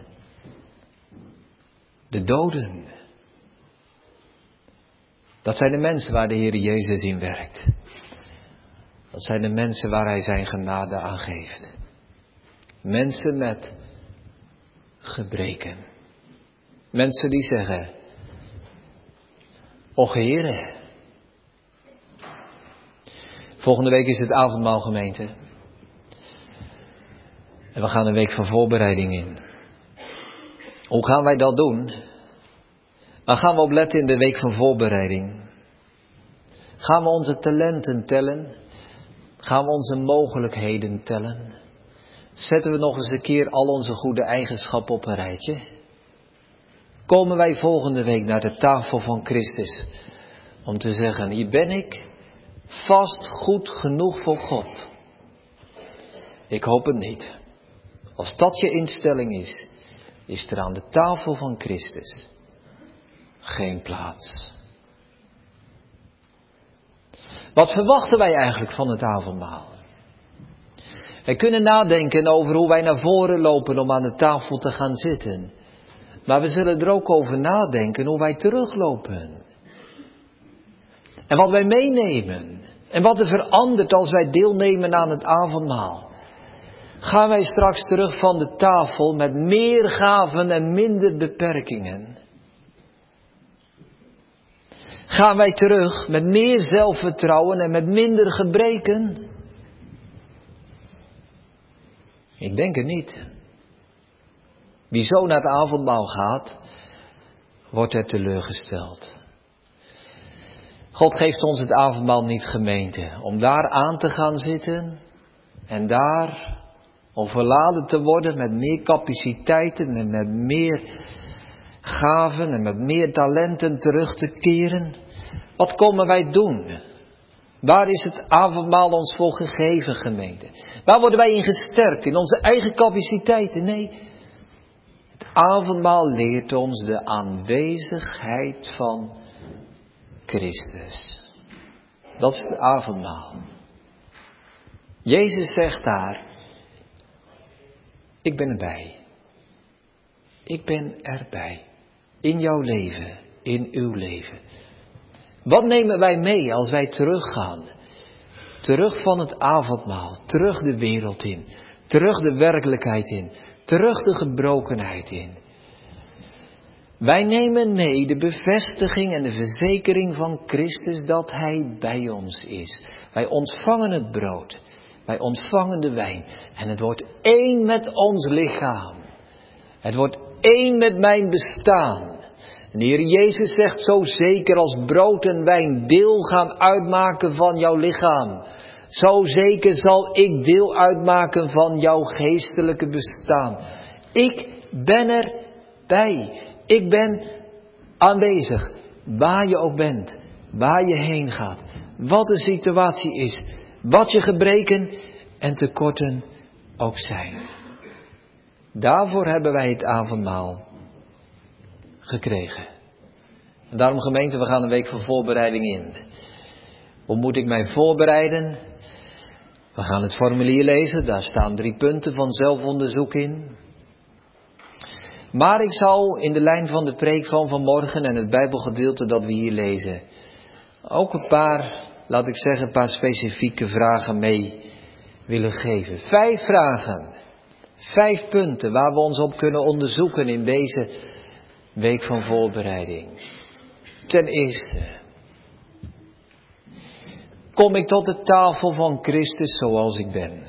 De doden. Dat zijn de mensen waar de Heer Jezus in werkt. Dat zijn de mensen waar hij zijn genade aan geeft. Mensen met gebreken. Mensen die zeggen: Och Heere. Volgende week is het avondmaal, gemeente. En we gaan een week van voorbereiding in. Hoe gaan wij dat doen? Waar gaan we op letten in de week van voorbereiding? Gaan we onze talenten tellen? Gaan we onze mogelijkheden tellen? Zetten we nog eens een keer al onze goede eigenschappen op een rijtje? Komen wij volgende week naar de tafel van Christus om te zeggen, hier ben ik, vast goed genoeg voor God? Ik hoop het niet. Als dat je instelling is, is er aan de tafel van Christus geen plaats. Wat verwachten wij eigenlijk van het avondmaal? Wij kunnen nadenken over hoe wij naar voren lopen om aan de tafel te gaan zitten. Maar we zullen er ook over nadenken hoe wij teruglopen. En wat wij meenemen. En wat er verandert als wij deelnemen aan het avondmaal. Gaan wij straks terug van de tafel met meer gaven en minder beperkingen? Gaan wij terug met meer zelfvertrouwen en met minder gebreken? Ik denk het niet. Wie zo naar het avondmaal gaat, wordt er teleurgesteld. God geeft ons het avondmaal niet, gemeente, om daar aan te gaan zitten en daar overladen te worden met meer capaciteiten en met meer gaven en met meer talenten terug te keren. Wat komen wij doen? Waar is het avondmaal ons voor gegeven, gemeente? Waar worden wij in gesterkt? In onze eigen capaciteiten? Nee. Het avondmaal leert ons de aanwezigheid van Christus. Dat is het avondmaal. Jezus zegt daar, ik ben erbij. Ik ben erbij. In jouw leven, in uw leven. Wat nemen wij mee als wij teruggaan? Terug van het avondmaal, terug de wereld in, terug de werkelijkheid in, terug de gebrokenheid in. Wij nemen mee de bevestiging en de verzekering van Christus dat Hij bij ons is. Wij ontvangen het brood, wij ontvangen de wijn en het wordt één met ons lichaam. Het wordt één met mijn bestaan. En de Heer Jezus zegt zo zeker als brood en wijn deel gaan uitmaken van jouw lichaam. Zo zeker zal ik deel uitmaken van jouw geestelijke bestaan. Ik ben erbij. Ik ben aanwezig. Waar je ook bent. Waar je heen gaat. Wat de situatie is. Wat je gebreken en tekorten ook zijn. Daarvoor hebben wij het avondmaal gekregen. En daarom, gemeente, we gaan een week van voorbereiding in. Hoe moet ik mij voorbereiden? We gaan het formulier lezen, daar staan drie punten van zelfonderzoek in. Maar ik zou in de lijn van de preek van vanmorgen en het Bijbelgedeelte dat we hier lezen, ook een paar, laat ik zeggen, een paar specifieke vragen mee willen geven. Vijf vragen, vijf punten waar we ons op kunnen onderzoeken in deze week van voorbereiding. Ten eerste, kom ik tot de tafel van Christus zoals ik ben?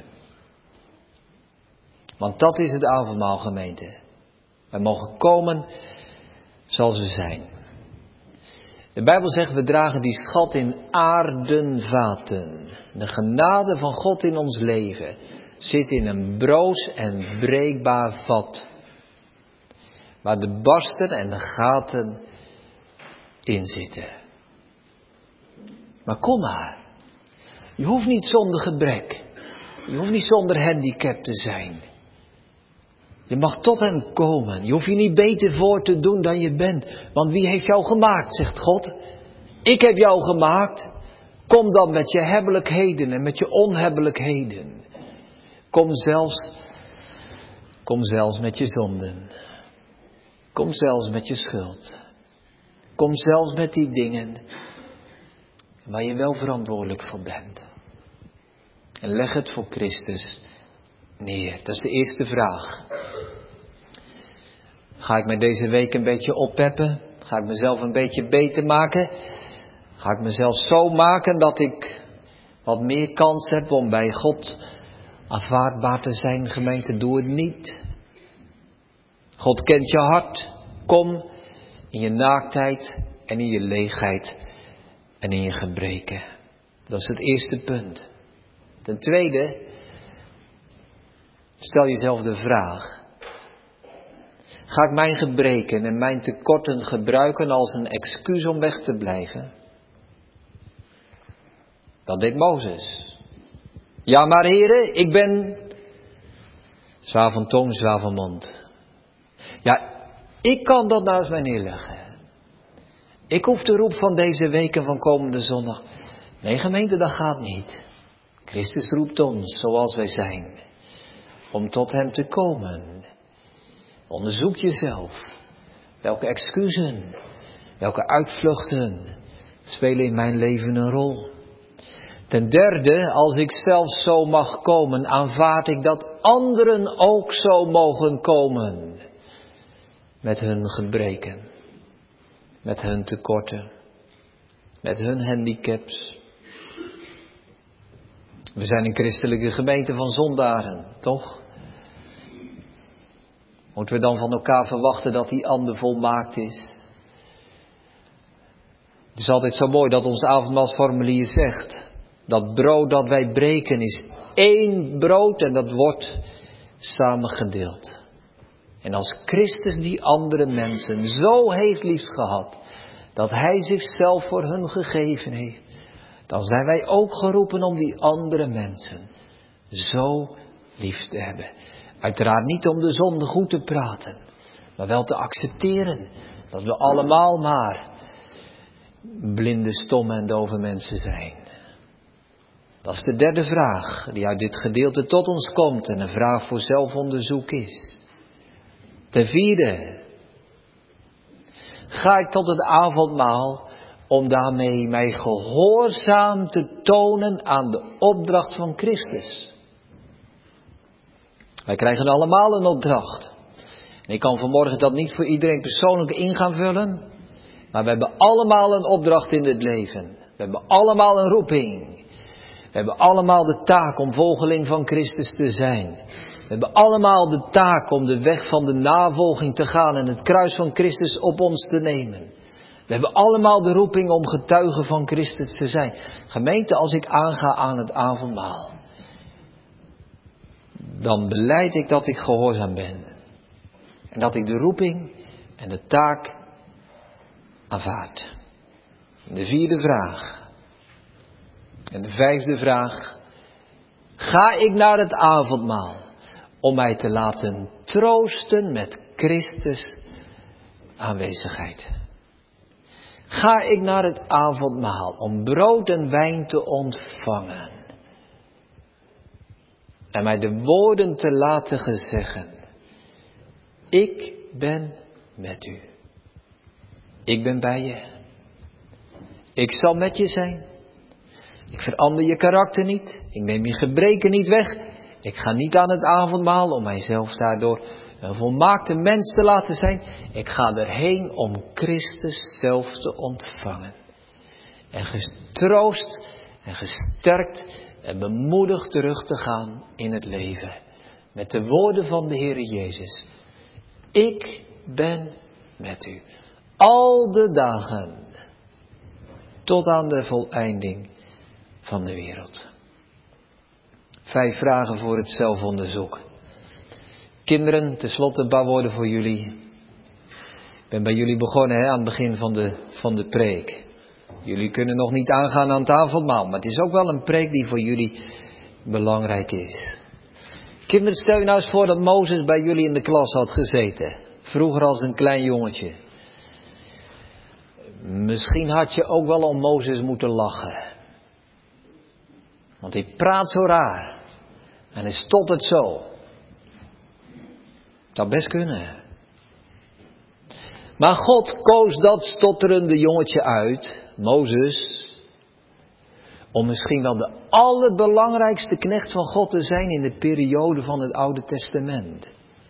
Want dat is het avondmaal, gemeente. Wij mogen komen zoals we zijn. De Bijbel zegt, we dragen die schat in aardenvaten. De genade van God in ons leven zit in een broos en breekbaar vat. Waar de barsten en de gaten in zitten. Maar kom maar. Je hoeft niet zonder gebrek. Je hoeft niet zonder handicap te zijn. Je mag tot hem komen. Je hoeft je niet beter voor te doen dan je bent. Want wie heeft jou gemaakt, zegt God. Ik heb jou gemaakt. Kom dan met je hebbelijkheden en met je onhebbelijkheden. Kom zelfs, kom zelfs met je zonden. Kom zelfs met je schuld. Kom zelfs met die dingen waar je wel verantwoordelijk voor bent. En leg het voor Christus neer. Dat is de eerste vraag. Ga ik me deze week een beetje oppeppen? Ga ik mezelf een beetje beter maken? Ga ik mezelf zo maken dat ik wat meer kans heb om bij God aanvaardbaar te zijn, gemeente, doe het niet. God kent je hart. Kom in je naaktheid en in je leegheid en in je gebreken. Dat is het eerste punt. Ten tweede, stel jezelf de vraag: ga ik mijn gebreken en mijn tekorten gebruiken als een excuus om weg te blijven? Dat deed Mozes. Ja, maar heren, ik ben zwaar van tong, zwaar van mond. Ja, ik kan dat naast mij neerleggen. Ik hoef de roep van deze week en van komende zondag. Nee, gemeente, dat gaat niet. Christus roept ons, zoals wij zijn, om tot hem te komen. Onderzoek jezelf. Welke excusen, welke uitvluchten spelen in mijn leven een rol? Ten derde, als ik zelf zo mag komen, aanvaard ik dat anderen ook zo mogen komen. Met hun gebreken, met hun tekorten, met hun handicaps. We zijn een christelijke gemeente van zondaren, toch? Moeten we dan van elkaar verwachten dat die ander volmaakt is? Het is altijd zo mooi dat ons avondmaalsformulier zegt: dat brood dat wij breken is één brood en dat wordt samengedeeld. En als Christus die andere mensen zo heeft lief gehad, dat hij zichzelf voor hun gegeven heeft, dan zijn wij ook geroepen om die andere mensen zo lief te hebben. Uiteraard niet om de zonde goed te praten, maar wel te accepteren dat we allemaal maar blinde, stomme en dove mensen zijn. Dat is de derde vraag die uit dit gedeelte tot ons komt en een vraag voor zelfonderzoek is. Ten vierde, ga ik tot het avondmaal om daarmee mij gehoorzaam te tonen aan de opdracht van Christus. Wij krijgen allemaal een opdracht. En ik kan vanmorgen dat niet voor iedereen persoonlijk in gaan vullen. Maar we hebben allemaal een opdracht in het leven. We hebben allemaal een roeping. We hebben allemaal de taak om volgeling van Christus te zijn. We hebben allemaal de taak om de weg van de navolging te gaan en het kruis van Christus op ons te nemen. We hebben allemaal de roeping om getuigen van Christus te zijn. Gemeente, als ik aanga aan het avondmaal, dan belijd ik dat ik gehoorzaam ben. En dat ik de roeping en de taak aanvaard. De vierde vraag. En de vijfde vraag. Ga ik naar het avondmaal om mij te laten troosten met Christus aanwezigheid? Ga ik naar het avondmaal om brood en wijn te ontvangen en mij de woorden te laten gezeggen: ik ben met u. Ik ben bij je. Ik zal met je zijn. Ik verander je karakter niet. Ik neem je gebreken niet weg. Ik ga niet aan het avondmaal om mijzelf daardoor een volmaakte mens te laten zijn. Ik ga erheen om Christus zelf te ontvangen. En getroost en gesterkt en bemoedigd terug te gaan in het leven. Met de woorden van de Heere Jezus. Ik ben met u. Al de dagen. Tot aan de voleinding van de wereld. Vijf vragen voor het zelfonderzoek. Kinderen, tenslotte een paar woorden voor jullie. Ik ben bij jullie begonnen hè, aan het begin van de, van de preek. Jullie kunnen nog niet aangaan aan het avondmaal, maar het is ook wel een preek die voor jullie belangrijk is. Kinderen, stel je nou eens voor dat Mozes bij jullie in de klas had gezeten. Vroeger als een klein jongetje. Misschien had je ook wel om Mozes moeten lachen. Want hij praat zo raar. En hij stottert zo. Zou best kunnen. Maar God koos dat stotterende jongetje uit, Mozes, om misschien wel de allerbelangrijkste knecht van God te zijn in de periode van het Oude Testament.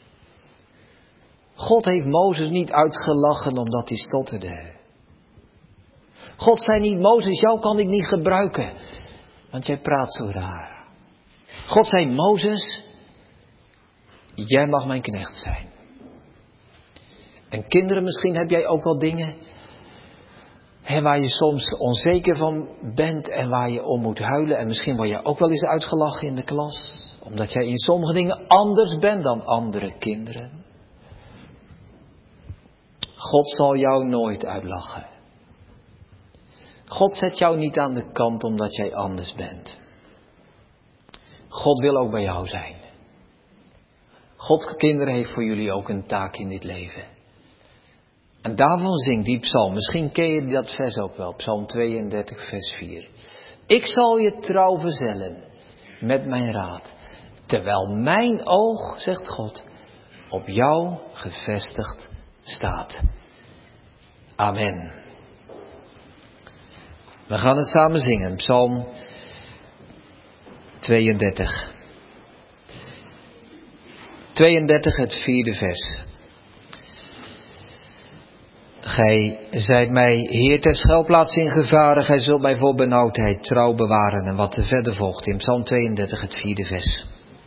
God heeft Mozes niet uitgelachen omdat hij stotterde. God zei niet: Mozes, jou kan ik niet gebruiken, want jij praat zo raar. God zei, Mozes, jij mag mijn knecht zijn. En kinderen, misschien heb jij ook wel dingen hè, waar je soms onzeker van bent en waar je om moet huilen. En misschien word je ook wel eens uitgelachen in de klas. Omdat jij in sommige dingen anders bent dan andere kinderen. God zal jou nooit uitlachen. God zet jou niet aan de kant omdat jij anders bent. God wil ook bij jou zijn. Gods kinderen heeft voor jullie ook een taak in dit leven. En daarvan zingt die psalm. Misschien ken je dat vers ook wel. Psalm tweeëndertig vers vier. Ik zal je trouw verzellen met mijn raad. Terwijl mijn oog, zegt God, op jou gevestigd staat. Amen. We gaan het samen zingen. Psalm tweeëndertig. tweeëndertig, het vierde vers. Gij zijt mij, Heer, ter schuilplaats in gevaren. Gij zult mij voor benauwdheid trouw bewaren. En wat er verder volgt in Psalm tweeëndertig, het vierde vers.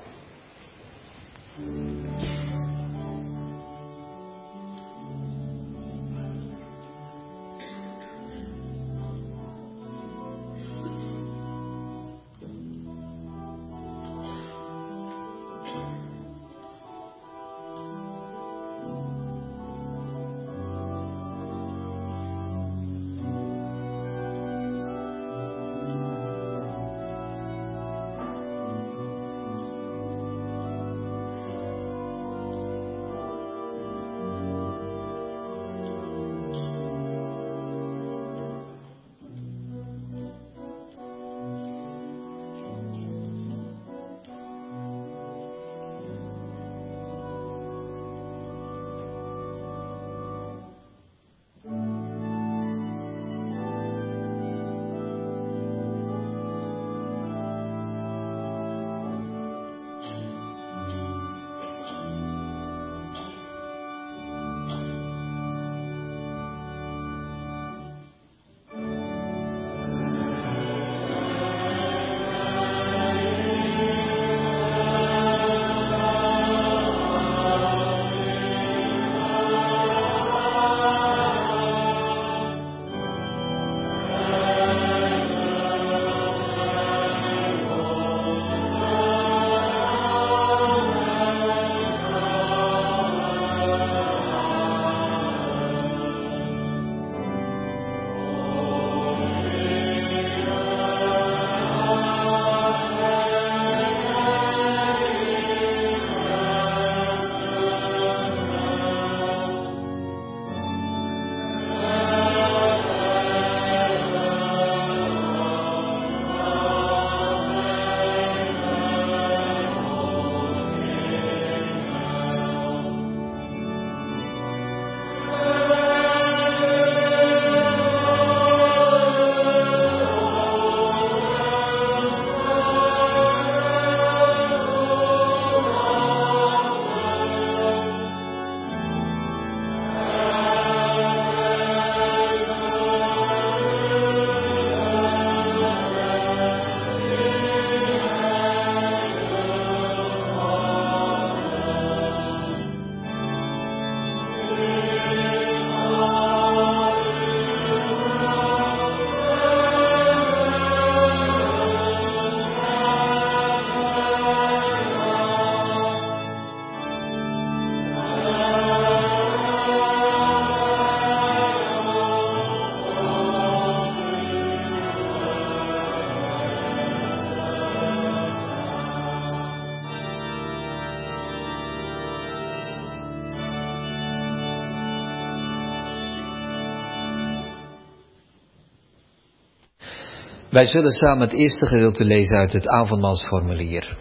Wij zullen samen het eerste gedeelte lezen uit het avondmaalsformulier.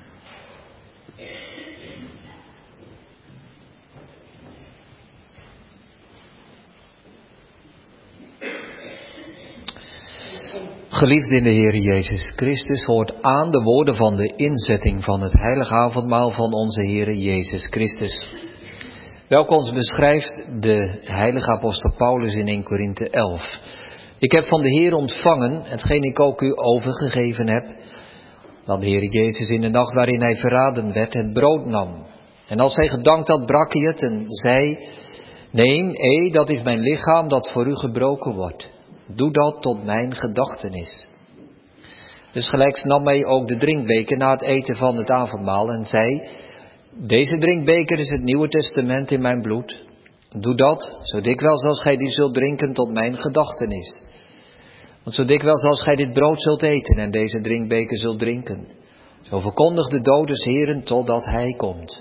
Geliefd in de Heer Jezus Christus, hoort aan de woorden van de inzetting van het heilige avondmaal van onze Heer Jezus Christus. Welke ons beschrijft de heilige apostel Paulus in eerste Korinthe elf. Ik heb van de Heer ontvangen, hetgeen ik ook u overgegeven heb, dat de Heer Jezus in de nacht waarin hij verraden werd het brood nam. En als hij gedankt had, brak hij het en zei: neem, ee, dat is mijn lichaam dat voor u gebroken wordt. Doe dat tot mijn gedachtenis. Dus gelijks nam hij ook de drinkbeker na het eten van het avondmaal en zei: deze drinkbeker is het Nieuwe Testament in mijn bloed. Doe dat, zo dikwijls als gij die zult drinken, tot mijn gedachtenis. Want zo dikwijls als gij dit brood zult eten en deze drinkbeker zult drinken, zo verkondigt de dood des Heeren totdat hij komt.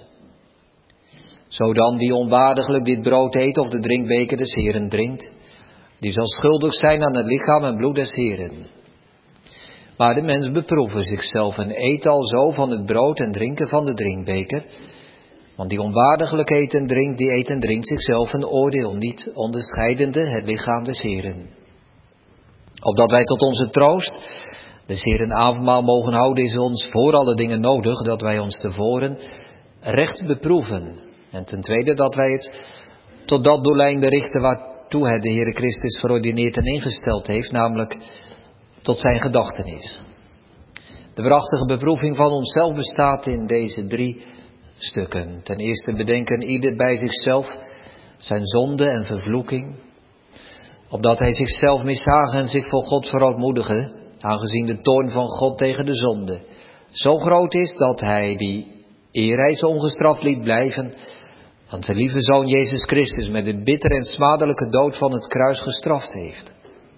Zo dan die onwaardiglijk dit brood eet of de drinkbeker des Heeren drinkt, die zal schuldig zijn aan het lichaam en bloed des Heeren. Maar de mens beproeven zichzelf en eet al zo van het brood en drinken van de drinkbeker. Want die onwaardiglijk eet en drinkt, die eet en drinkt zichzelf een oordeel, niet onderscheidende het lichaam des Heeren. Opdat wij tot onze troost des Heeren avondmaal mogen houden, is ons voor alle dingen nodig dat wij ons tevoren recht beproeven. En ten tweede dat wij het tot dat doeleinde richten waartoe het de Heere Christus verordineerd en ingesteld heeft, namelijk tot zijn gedachtenis. De waarachtige beproeving van onszelf bestaat in deze drie stukken. Ten eerste bedenken ieder bij zichzelf zijn zonde en vervloeking, opdat hij zichzelf mishagen en zich voor God verootmoedigen, aangezien de toorn van God tegen de zonde zo groot is dat hij die eer hij ze ongestraft liet blijven, aan zijn lieve Zoon Jezus Christus met de bittere en smadelijke dood van het kruis gestraft heeft.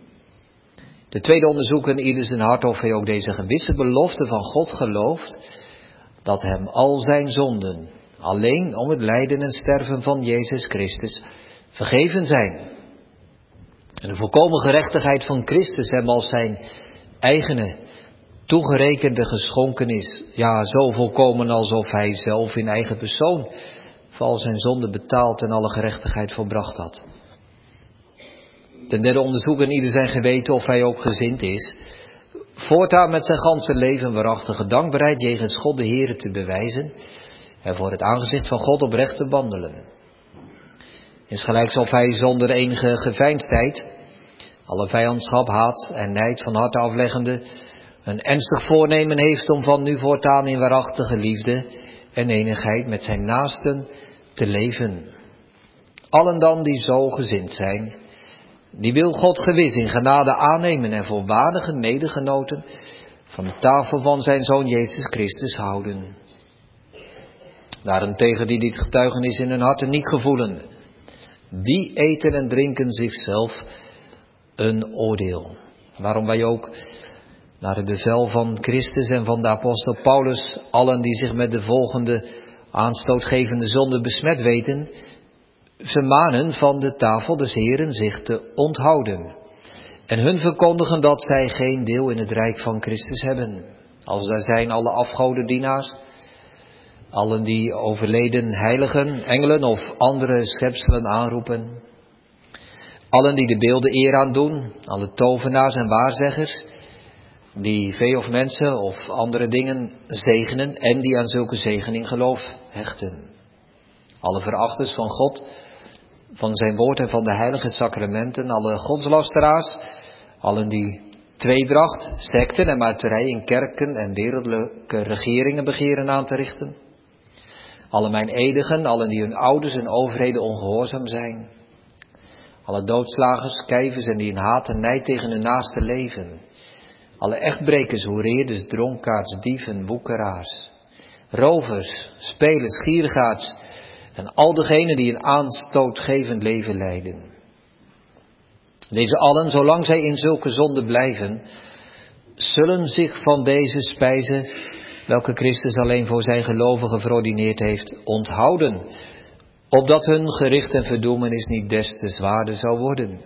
De tweede onderzoeken ieder zijn hart of hij ook deze gewisse belofte van God gelooft, dat hem al zijn zonden, alleen om het lijden en sterven van Jezus Christus, vergeven zijn. En de volkomen gerechtigheid van Christus hem als zijn eigene, toegerekende geschonken is. Ja, zo volkomen alsof hij zelf in eigen persoon voor al zijn zonden betaald en alle gerechtigheid volbracht had. Ten derde onderzoeken ieder zijn geweten of hij ook gezind is voortaan met zijn ganse leven waarachtige dankbaarheid jegens God de Heere te bewijzen en voor het aangezicht van God oprecht te wandelen. Is gelijk of hij zonder enige geveinsdheid, alle vijandschap, haat en nijd van harte afleggende, een ernstig voornemen heeft om van nu voortaan in waarachtige liefde en enigheid met zijn naasten te leven. Allen dan die zo gezind zijn, die wil God gewis in genade aannemen en voor waardige medegenoten van de tafel van zijn Zoon Jezus Christus houden. Daarentegen die dit getuigenis in hun harten niet gevoelen, die eten en drinken zichzelf een oordeel. Waarom wij ook naar het bevel van Christus en van de apostel Paulus allen die zich met de volgende aanstootgevende zonde besmet weten, vermanen van de tafel des Heeren zich te onthouden. En hun verkondigen dat zij geen deel in het rijk van Christus hebben. Als daar zijn alle afgodendienaars, allen die overleden heiligen, engelen of andere schepselen aanroepen. Allen die de beelden eer aandoen, alle tovenaars en waarzeggers, die vee of mensen of andere dingen zegenen en die aan zulke zegening geloof hechten. Alle verachters van God, van zijn woord en van de heilige sacramenten, alle godslasteraars, allen die tweedracht, secten en muiterij in kerken en wereldlijke regeringen begeren aan te richten. Alle meineedigen, allen die hun ouders en overheden ongehoorzaam zijn. Alle doodslagers, kijvers en die in haat en nijd tegen hun naaste leven. Alle echtbrekers, hoereerders, dronkaards, dieven, woekeraars, rovers, spelers, gierigaards en al degenen die een aanstootgevend leven leiden. Deze allen, zolang zij in zulke zonde blijven, zullen zich van deze spijze, welke Christus alleen voor zijn gelovigen verordineerd heeft, onthouden, opdat hun gericht en verdoemenis niet des te zwaarder zou worden.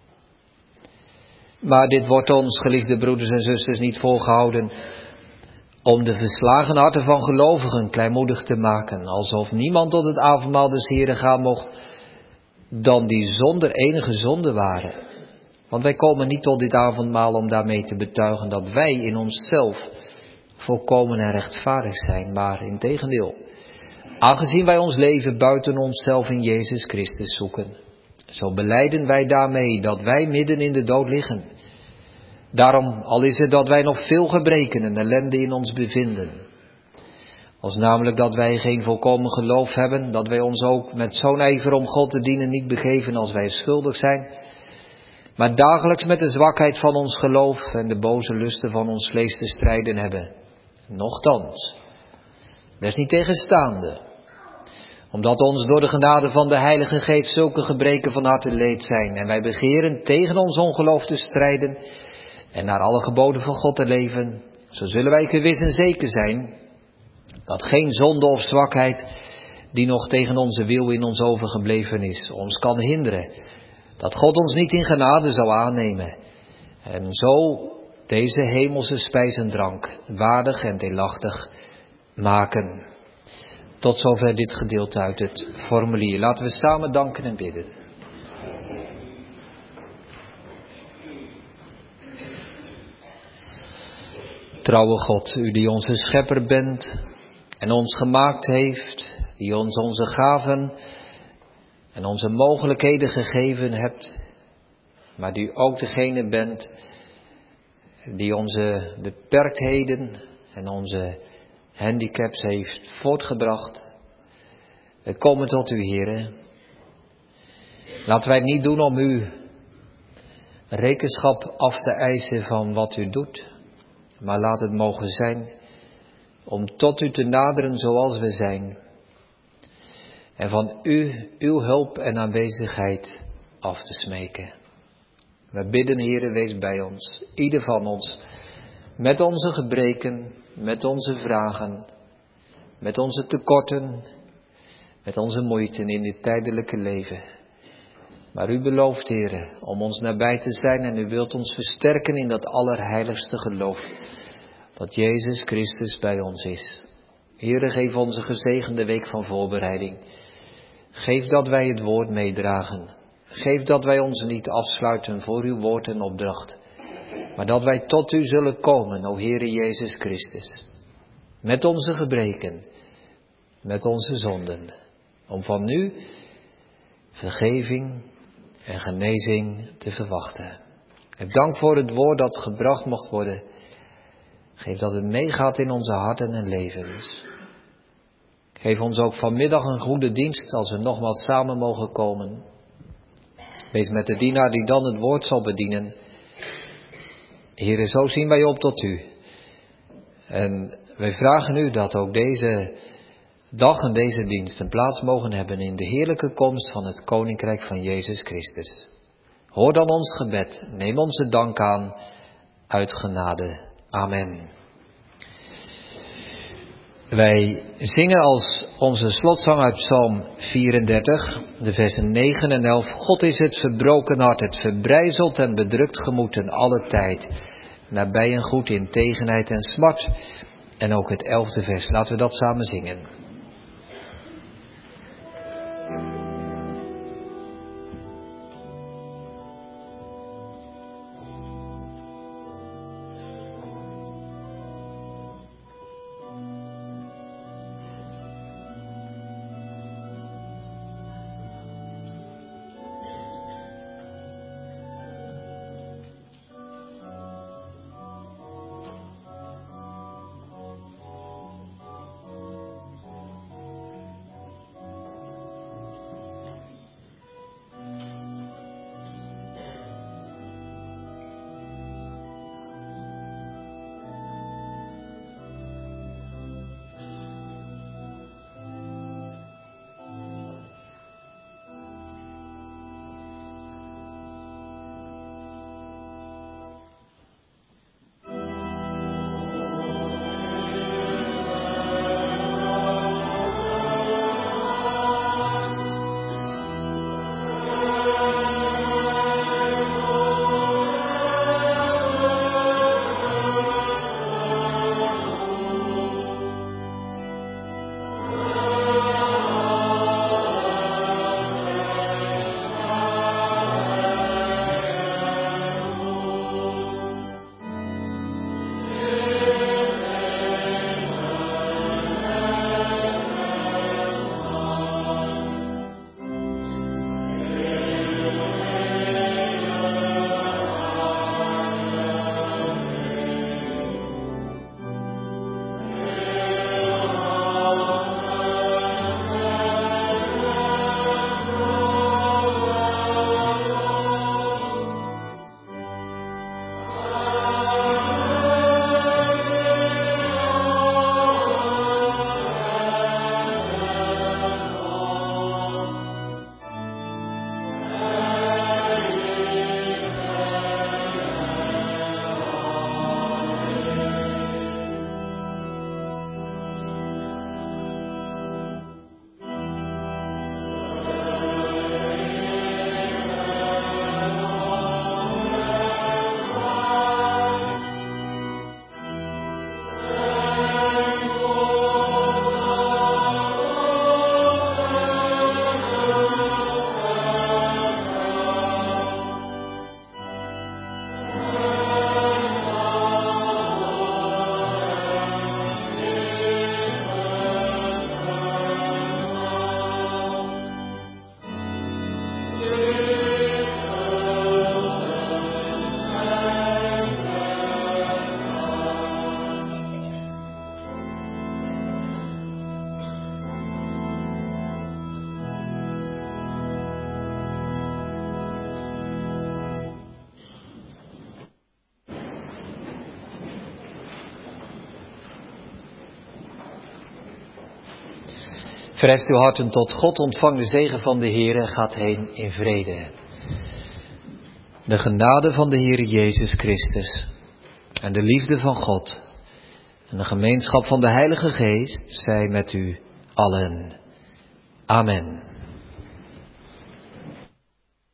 Maar dit wordt ons, geliefde broeders en zusters, niet voorgehouden om de verslagen harten van gelovigen kleinmoedig te maken, alsof niemand tot het avondmaal des Heeren gaan mocht, dan die zonder enige zonde waren. Want wij komen niet tot dit avondmaal om daarmee te betuigen dat wij in onszelf volkomen en rechtvaardig zijn, maar integendeel, aangezien wij ons leven buiten onszelf in Jezus Christus zoeken, zo belijden wij daarmee dat wij midden in de dood liggen Daarom, al is het dat wij nog veel gebreken en ellende in ons bevinden, als namelijk dat wij geen volkomen geloof hebben, dat wij ons ook met zo'n ijver om God te dienen niet begeven als wij schuldig zijn, maar dagelijks met de zwakheid van ons geloof en de boze lusten van ons vlees te strijden hebben. Nochtans, desniettegenstaande, omdat ons door de genade van de Heilige Geest zulke gebreken van harte leed zijn en wij begeren tegen ons ongeloof te strijden en naar alle geboden van God te leven, zo zullen wij gewis en zeker zijn dat geen zonde of zwakheid die nog tegen onze wil in ons overgebleven is, ons kan hinderen, dat God ons niet in genade zou aannemen en zo deze hemelse spijs en drank waardig en deelachtig maken. Tot zover dit gedeelte uit het formulier. Laten we samen danken en bidden. Trouwe God, u die onze schepper bent en ons gemaakt heeft, die ons onze gaven en onze mogelijkheden gegeven hebt, maar die ook degene bent die onze beperktheden en onze handicaps heeft voortgebracht. We komen tot u, Heere. Laten wij het niet doen om u rekenschap af te eisen van wat u doet, maar laat het mogen zijn om tot u te naderen zoals we zijn. En van u, uw hulp en aanwezigheid af te smeken. We bidden, Heere, wees bij ons, ieder van ons, met onze gebreken, met onze vragen, met onze tekorten, met onze moeite in dit tijdelijke leven. Maar u belooft, Heere, om ons nabij te zijn en u wilt ons versterken in dat allerheiligste geloof, dat Jezus Christus bij ons is. Heere, geef ons een gezegende week van voorbereiding. Geef dat wij het woord meedragen. Geef dat wij ons niet afsluiten voor uw woord en opdracht, maar dat wij tot u zullen komen, o Heere Jezus Christus. Met onze gebreken, met onze zonden, om van u vergeving en genezing te verwachten. Ik dank voor het woord dat gebracht mocht worden. Geef dat het meegaat in onze harten en levens. Geef ons ook vanmiddag een goede dienst als we nogmaals samen mogen komen. Wees met de dienaar die dan het woord zal bedienen. Heere, zo zien wij op tot u. En wij vragen u dat ook deze dag en deze dienst een plaats mogen hebben in de heerlijke komst van het Koninkrijk van Jezus Christus. Hoor dan ons gebed, neem onze dank aan, uit genade. Amen. Wij zingen als onze slotzang uit Psalm vierendertig, de versen negen en elf. God is het verbroken hart, het verbrijzeld en bedrukt gemoed in alle tijd. Nabij en goed in tegenheid en smart. En ook het elfde vers, laten we dat samen zingen. Verheft uw harten tot God, ontvang de zegen van de Heer en gaat heen in vrede. De genade van de Heer Jezus Christus en de liefde van God en de gemeenschap van de Heilige Geest zij met u allen. Amen.